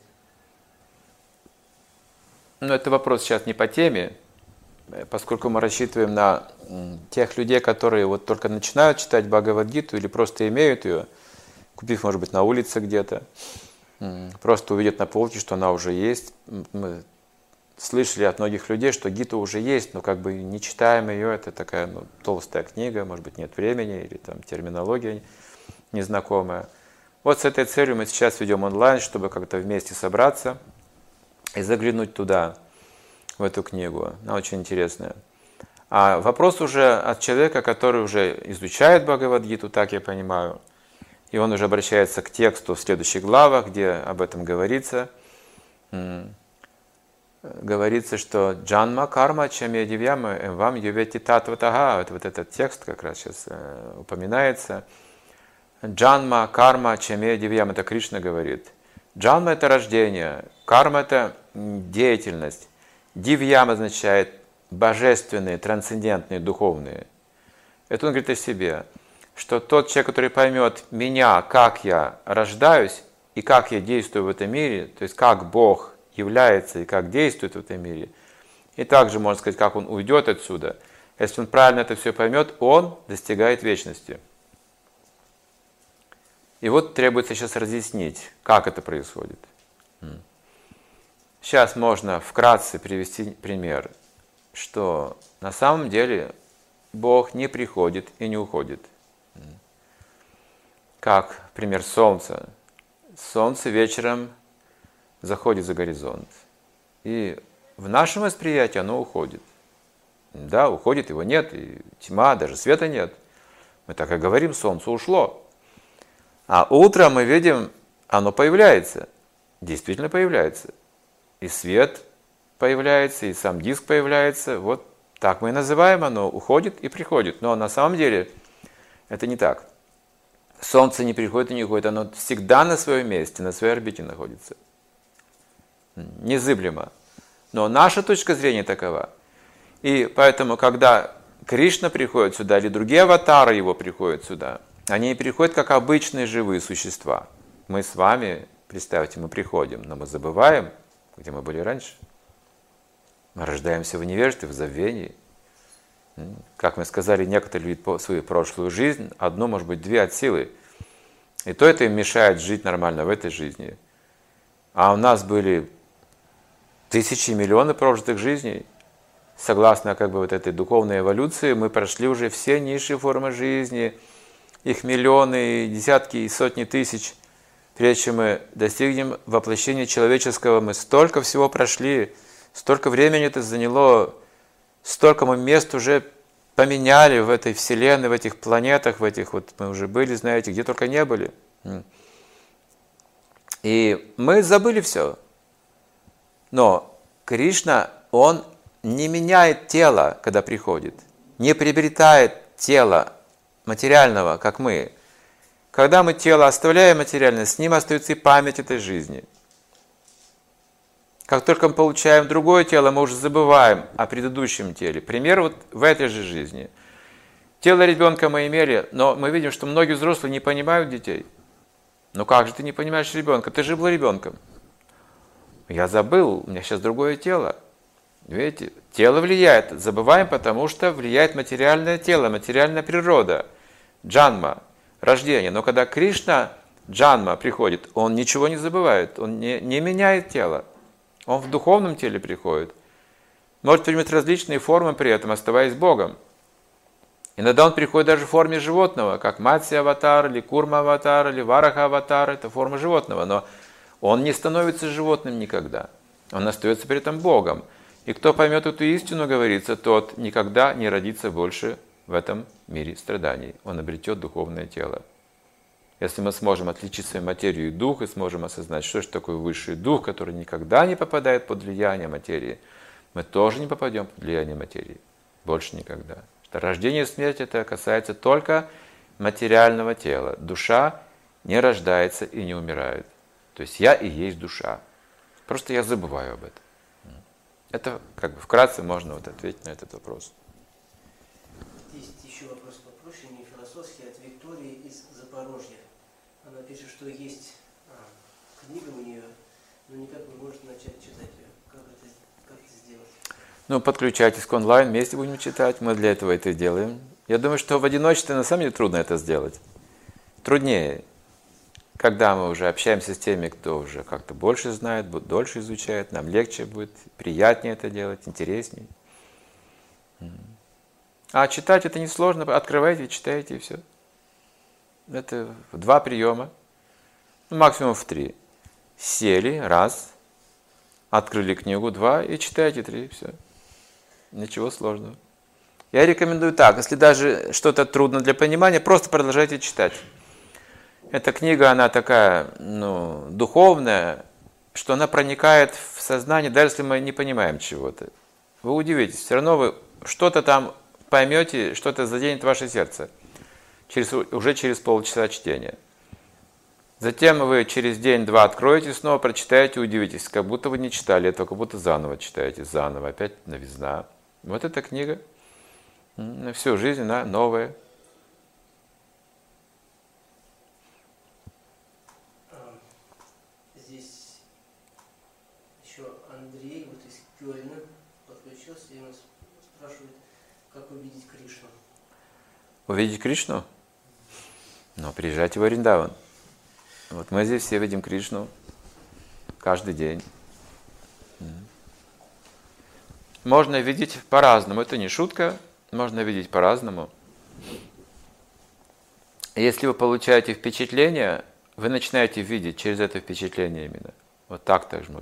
Ну, это вопрос сейчас не по теме, поскольку мы рассчитываем на тех людей, которые вот только начинают читать Бхагавад-гиту или просто имеют ее, купив, может быть, на улице где-то, просто увидят на полке, что она уже есть. Мы слышали от многих людей, что гита уже есть, но как бы не читаем ее, это такая толстая книга, может быть, нет времени, или там терминология незнакомая. Вот с этой целью мы сейчас ведем онлайн, чтобы как-то вместе собраться и заглянуть туда, в эту книгу. Она очень интересная. А вопрос уже от человека, который уже изучает Бхагавад-гиту, так я понимаю, и он уже обращается к тексту в следующих главах, где об этом говорится. Говорится, что «Джанма карма чаме дивьяма вам ювети татватага». Вот этот текст как раз сейчас упоминается. «Джанма карма чаме дивьяма» — это Кришна говорит. Джанма — это рождение, карма — это деятельность. Дивьям означает божественные, трансцендентные, духовные. Это он говорит о себе, что тот человек, который поймет меня, как я рождаюсь и как я действую в этом мире, то есть как Бог является и как действует в этом мире, и также можно сказать, как он уйдет отсюда, если он правильно это все поймет, он достигает вечности. И вот требуется сейчас разъяснить, как это происходит. Сейчас можно вкратце привести пример, что на самом деле Бог не приходит и не уходит. Как пример солнца. Солнце вечером заходит за горизонт. И в нашем восприятии оно уходит. Да, уходит, его нет, и тьма, даже света нет. Мы так и говорим, солнце ушло. А утром мы видим, оно появляется. Действительно появляется. И свет появляется, и сам диск появляется. Вот так мы и называем, оно уходит и приходит. Но на самом деле это не так. Солнце не приходит и не уходит, оно всегда на своем месте, на своей орбите находится. Незыблемо. Но наша точка зрения такова. И поэтому, когда Кришна приходит сюда, или другие аватары его приходят сюда, они приходят как обычные живые существа. Мы с вами Представьте, мы приходим, но мы забываем, где мы были раньше. Мы рождаемся в невежестве, в забвении. Как мы сказали, некоторые видят свою прошлую жизнь, одну, может быть, две от силы. И то это им мешает жить нормально в этой жизни. А у нас были тысячи, миллионы прожитых жизней. Согласно вот этой духовной эволюции, мы прошли уже все низшие формы жизни, их миллионы, десятки и сотни тысяч. Прежде чем мы достигнем воплощения человеческого, мы столько всего прошли, столько времени это заняло, столько мы мест уже поменяли в этой вселенной, в этих планетах, мы уже были, знаете, где только не были. И мы забыли все. Но Кришна, Он не меняет тело, когда приходит, не приобретает тело материального, как мы. Когда мы тело оставляем материальное, с ним остается и память этой жизни. Как только мы получаем другое тело, мы уже забываем о предыдущем теле. Пример в этой же жизни. Тело ребенка мы имели, но мы видим, что многие взрослые не понимают детей. Ну как же ты не понимаешь ребенка? Ты же был ребенком. Я забыл, у меня сейчас другое тело. Видите, тело влияет. Забываем, потому что влияет материальное тело, материальная природа. Джанма, рождение. Но когда Кришна, Джанма, приходит, Он ничего не забывает, Он не меняет тело. Он в духовном теле приходит. Может принимать различные формы при этом, оставаясь Богом. Иногда Он приходит даже в форме животного, как Матсья-аватар, или Курма-аватар, или Вараха-аватар. Это форма животного. Но Он не становится животным никогда. Он остается при этом Богом. И кто поймет эту истину, говорится, тот никогда не родится больше в этом мире страданий. Он обретет духовное тело. Если мы сможем отличить свою материю и дух, и сможем осознать, что же такое высший дух, который никогда не попадает под влияние материи, мы тоже не попадем под влияние материи. Больше никогда. Что рождение и смерть это касается только материального тела. Душа не рождается и не умирает. То есть я и есть душа. Просто я забываю об этом. Это вкратце можно ответить на этот вопрос. Есть еще вопрос попроще, не философский, от Виктории из Запорожья. Она пишет, что есть книга у нее, но никак не может начать читать ее. Как это сделать? Ну, подключайтесь к онлайн, вместе будем читать. Мы для этого это и делаем. Я думаю, что в одиночестве на самом деле трудно это сделать. Труднее. Когда мы уже общаемся с теми, кто уже как-то больше знает, дольше изучает, нам легче будет, приятнее это делать, интереснее. А читать это несложно, открывайте, читайте и все. Это 2 приема, максимум в 3. Сели, 1, открыли книгу, 2 и читайте 3, все. Ничего сложного. Я рекомендую так, если даже что-то трудно для понимания, просто продолжайте читать. Эта книга, она такая, духовная, что она проникает в сознание, даже если мы не понимаем чего-то. Вы удивитесь, все равно вы что-то там поймете, что-то заденет ваше сердце. Уже через полчаса чтения. Затем вы через день-два откроете, снова прочитаете, удивитесь, как будто вы не читали этого, как будто заново читаете, заново, опять новизна. Вот эта книга на всю жизнь, она новая. подключился и он спрашивает, как увидеть Кришну. Увидеть Кришну? Ну, приезжайте в Вриндаван. Вот мы здесь все видим Кришну каждый день. Можно видеть по-разному. Это не шутка. Можно видеть по-разному. Если вы получаете впечатление, вы начинаете видеть через это впечатление именно. Вот так тоже.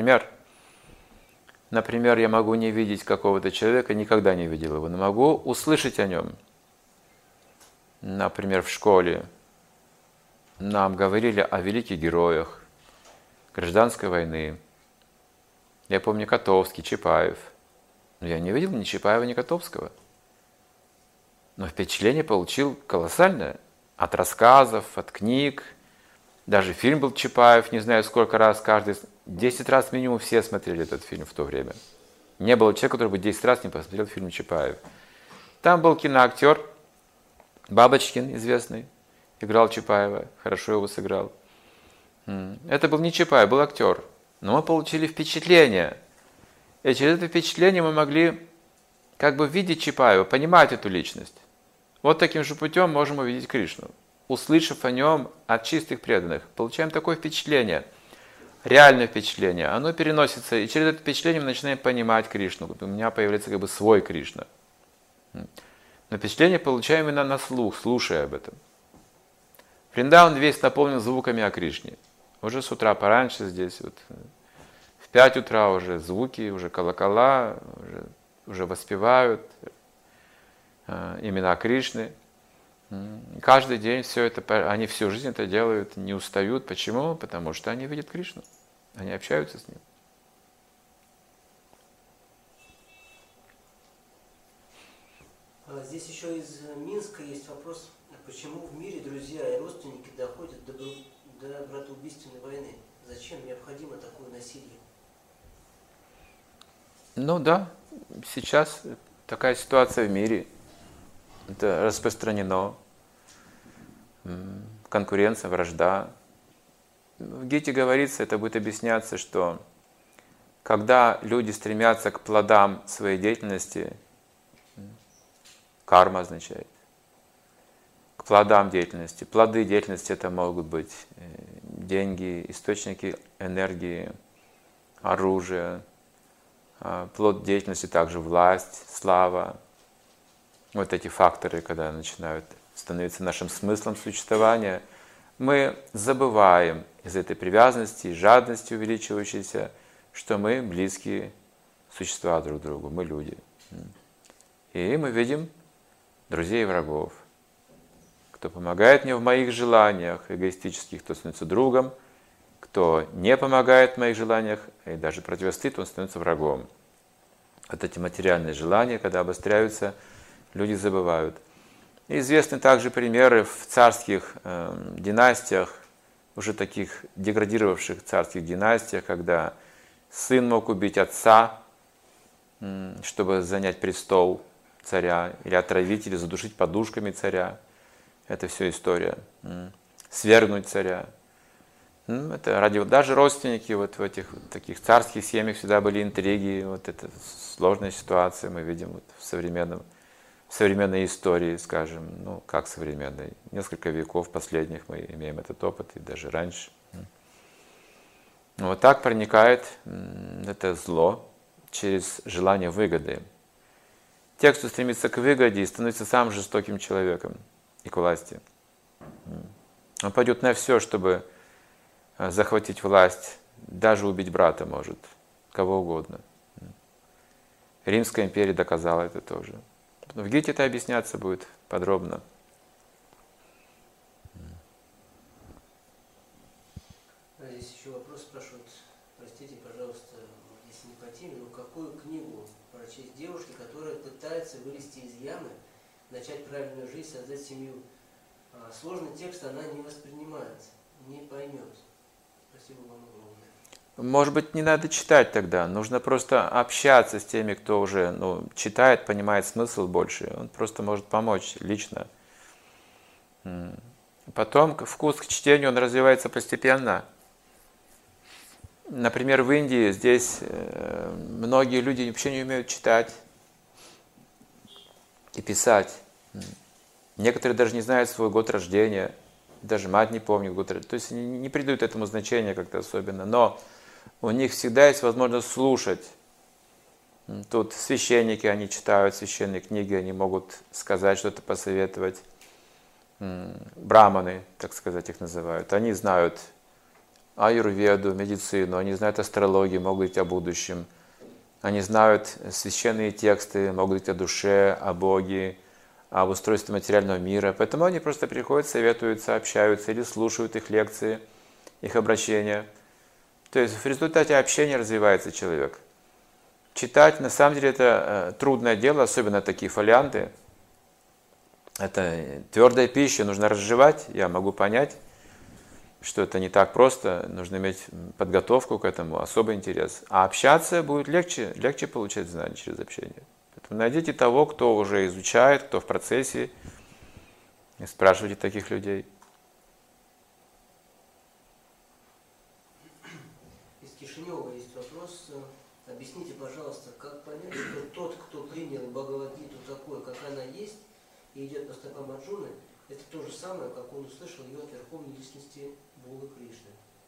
Например, я могу не видеть какого-то человека, никогда не видел его, но могу услышать о нем. Например, в школе нам говорили о великих героях гражданской войны. Я помню Котовский, Чапаев. Но я не видел ни Чапаева, ни Котовского. Но впечатление получил колоссальное. От рассказов, от книг. Даже фильм был Чапаев, не знаю сколько раз, каждый 10 раз минимум все смотрели этот фильм в то время. Не было человека, который бы 10 раз не посмотрел фильм Чапаев. Там был киноактер Бабочкин, известный, играл Чапаева, хорошо его сыграл. Это был не Чапай, был актер. Но мы получили впечатление. И через это впечатление мы могли как бы видеть Чапаева, понимать эту личность. Вот таким же путем можем увидеть Кришну. Услышав о нем от чистых преданных, получаем такое впечатление, реальное впечатление. Оно переносится, и через это впечатление мы начинаем понимать Кришну. У меня появляется как бы свой Кришна. Но впечатление получаем именно на слух, слушая об этом. Вриндаван весь наполнен звуками о Кришне. Уже с утра пораньше здесь, вот, в 5 утра уже звуки, уже колокола, уже воспевают имена Кришны. Каждый день все это, они всю жизнь это делают, не устают. Почему? Потому что они видят Кришну, они общаются с ним. Здесь еще из Минска есть вопрос, почему в мире друзья и родственники доходят до братоубийственной войны? Зачем необходимо такое насилие? Ну да, сейчас такая ситуация в мире. Это распространено. Конкуренция, вражда. В Гите говорится, это будет объясняться, что когда люди стремятся к плодам своей деятельности, карма означает, к плодам деятельности. Плоды деятельности это могут быть деньги, источники энергии, оружие. Плод деятельности также власть, слава. Вот эти факторы, когда начинают становиться нашим смыслом существования, мы забываем из этой привязанности и жадности увеличивающейся, что мы близкие существа друг к другу, мы люди. И мы видим друзей и врагов. Кто помогает мне в моих желаниях эгоистических, тот становится другом. Кто не помогает в моих желаниях и даже противостоит, он становится врагом. Вот эти материальные желания, когда обостряются, люди забывают. И известны также примеры в царских династиях, уже таких деградировавших царских династиях, когда сын мог убить отца, чтобы занять престол царя, или отравить, или задушить подушками царя. Это все история. Свергнуть царя. Это ради, даже родственники вот в этих таких царских семьях всегда были интриги. Вот это сложная ситуация мы видим вот в современной истории, скажем, ну как современной, несколько веков последних мы имеем этот опыт, и даже раньше. Вот так проникает это зло через желание выгоды. Те, кто стремится к выгоде, становится самым жестоким человеком и к власти. Он пойдет на все, чтобы захватить власть, даже убить брата может, кого угодно. Римская империя доказала это тоже. В Гите это объясняться будет подробно. Здесь еще вопрос спрашивают, простите, пожалуйста, если не по теме, но какую книгу прочесть девушке, которая пытается вылезти из ямы, начать правильную жизнь, создать семью? Сложный текст она не воспринимает, не поймет. Спасибо вам огромное. Может быть, не надо читать тогда, нужно просто общаться с теми, кто уже читает, понимает смысл больше. Он просто может помочь лично. Потом вкус к чтению, он развивается постепенно. Например, в Индии здесь многие люди вообще не умеют читать и писать. Некоторые даже не знают свой год рождения, даже мать не помнит год рождения. То есть они не придают этому значения как-то особенно. Но у них всегда есть возможность слушать. Тут священники, они читают священные книги, они могут сказать, что-то посоветовать. Браманы, так сказать, их называют. Они знают аюрведу, медицину, они знают астрологию, могут говорить о будущем. Они знают священные тексты, могут говорить о душе, о Боге, об устройстве материального мира. Поэтому они просто приходят, советуются, общаются или слушают их лекции, их обращения. То есть в результате общения развивается человек. Читать, на самом деле, это трудное дело, особенно такие фолианты. Это твердая пища, нужно разжевать. Я могу понять, что это не так просто, нужно иметь подготовку к этому, особый интерес. А общаться будет легче получать знания через общение. Поэтому найдите того, кто уже изучает, кто в процессе, и спрашивайте таких людей. и идет по стопам Арджуны, это то же самое, как он услышал ее от Верховной Личности Бога Кришны.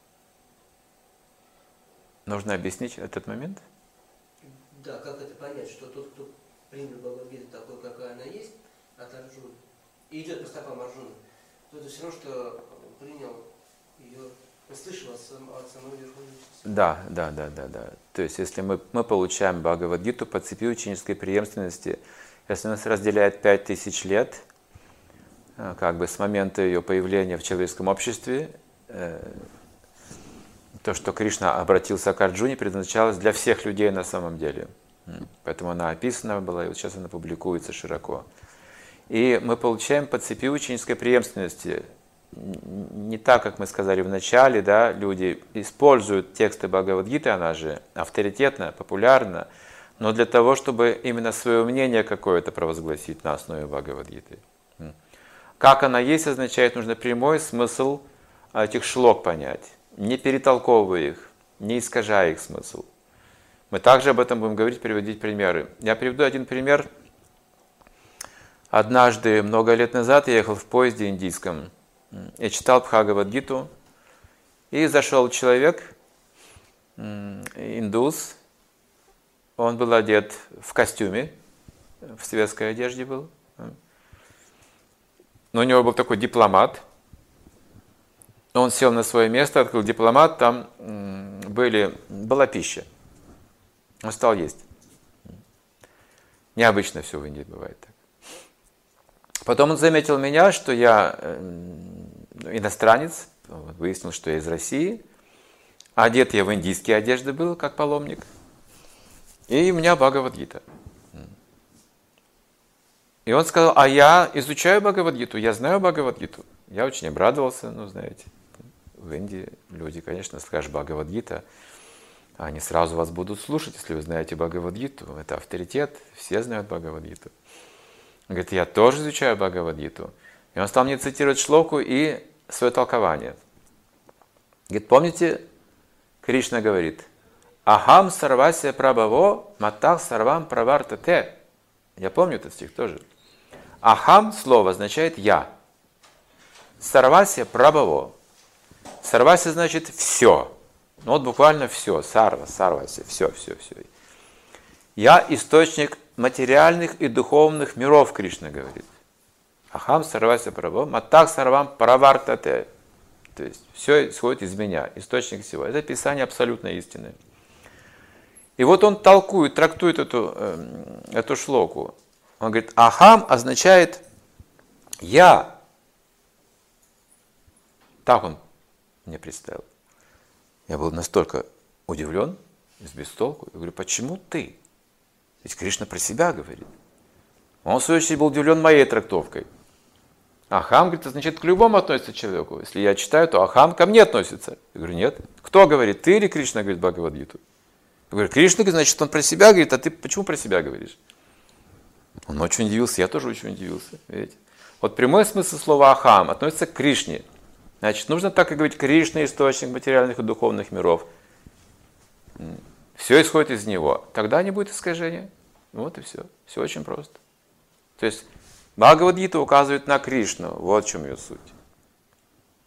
Нужно объяснить этот момент? Да, как это понять, что тот, кто принял Бхагавад-гиту такой, какая она есть, от Арджуны, и идет по стопам Арджуны, то это все равно, что принял ее, услышал от самой Верховной Личности. Да. То есть, если мы получаем Бхагавад-гиту по цепи ученической преемственности, если нас разделяет 5000 лет, как бы с момента ее появления в человеческом обществе, то, что Кришна обратился к Арджуне, предназначалось для всех людей на самом деле. Поэтому она описана была, и вот сейчас она публикуется широко. И мы получаем по цепи ученической преемственности. Не так, как мы сказали в начале, да, люди используют тексты Бхагавад-гиты, она же авторитетна, популярна, но для того, чтобы именно свое мнение какое-то провозгласить на основе Бхагавад-гиты. Как она есть, означает, нужно прямой смысл этих шлок понять, не перетолковывая их, не искажая их смысл. Мы также об этом будем говорить, приводить примеры. Я приведу один пример. Однажды, много лет назад, я ехал в поезде индийском. Я читал Бхагавад-гиту, и зашел человек, индус. Он был одет в костюме, в светской одежде был. Но у него был такой дипломат. Он сел на свое место, открыл дипломат, там была пища. Он стал есть. Необычно все в Индии бывает так. Потом он заметил меня, что я иностранец, выяснил, что я из России. Одет я в индийские одежды был, как паломник. И у меня Бхагавад-гита. И он сказал, а я изучаю Бхагавад-гиту, я знаю Бхагавад-гиту. Я очень обрадовался, знаете, в Индии люди, конечно, скажешь Бхагавад-гита, они сразу вас будут слушать, если вы знаете Бхагавад-гиту. Это авторитет, все знают Бхагавад-гиту. Он говорит, я тоже изучаю Бхагавад-гиту. И он стал мне цитировать шлоку и свое толкование. Говорит, помните, Кришна говорит, «Ахам сарвася прабхаво матах сарвам правартате». Я помню этот стих тоже. Ахам слово означает «я». Сарвася прабхаво. Сарвася значит «все». Буквально все. Сарвася, все. Я источник материальных и духовных миров, Кришна говорит. Ахам сарвася прабхаво матах сарвам правартате. То есть все исходит из меня, источник всего. Это Писание абсолютно истинное. И вот он трактует эту шлоку. Он говорит, ахам означает я. Так он мне представил. Я был настолько удивлен, без толку. Я говорю, почему ты? Ведь Кришна про себя говорит. Он, в свою очередь, был удивлен моей трактовкой. Ахам, говорит, значит, к любому относится человеку. Если я читаю, то ахам ко мне относится. Я говорю, нет. Кто говорит, ты или Кришна говорит Бхагавад-гиту? Я говорю, Кришна, значит, он про себя говорит, а ты почему про себя говоришь? Он очень удивился, я тоже очень удивился. Видите? Вот прямой смысл слова ахам относится к Кришне. Значит, нужно так и говорить, Кришна источник материальных и духовных миров. Все исходит из него. Тогда не будет искажения. Вот и все. Все очень просто. То есть Бхагавад-гита указывает на Кришну. Вот в чем ее суть.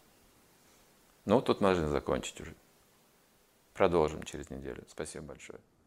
Тут можно закончить уже. Продолжим через неделю. Спасибо большое.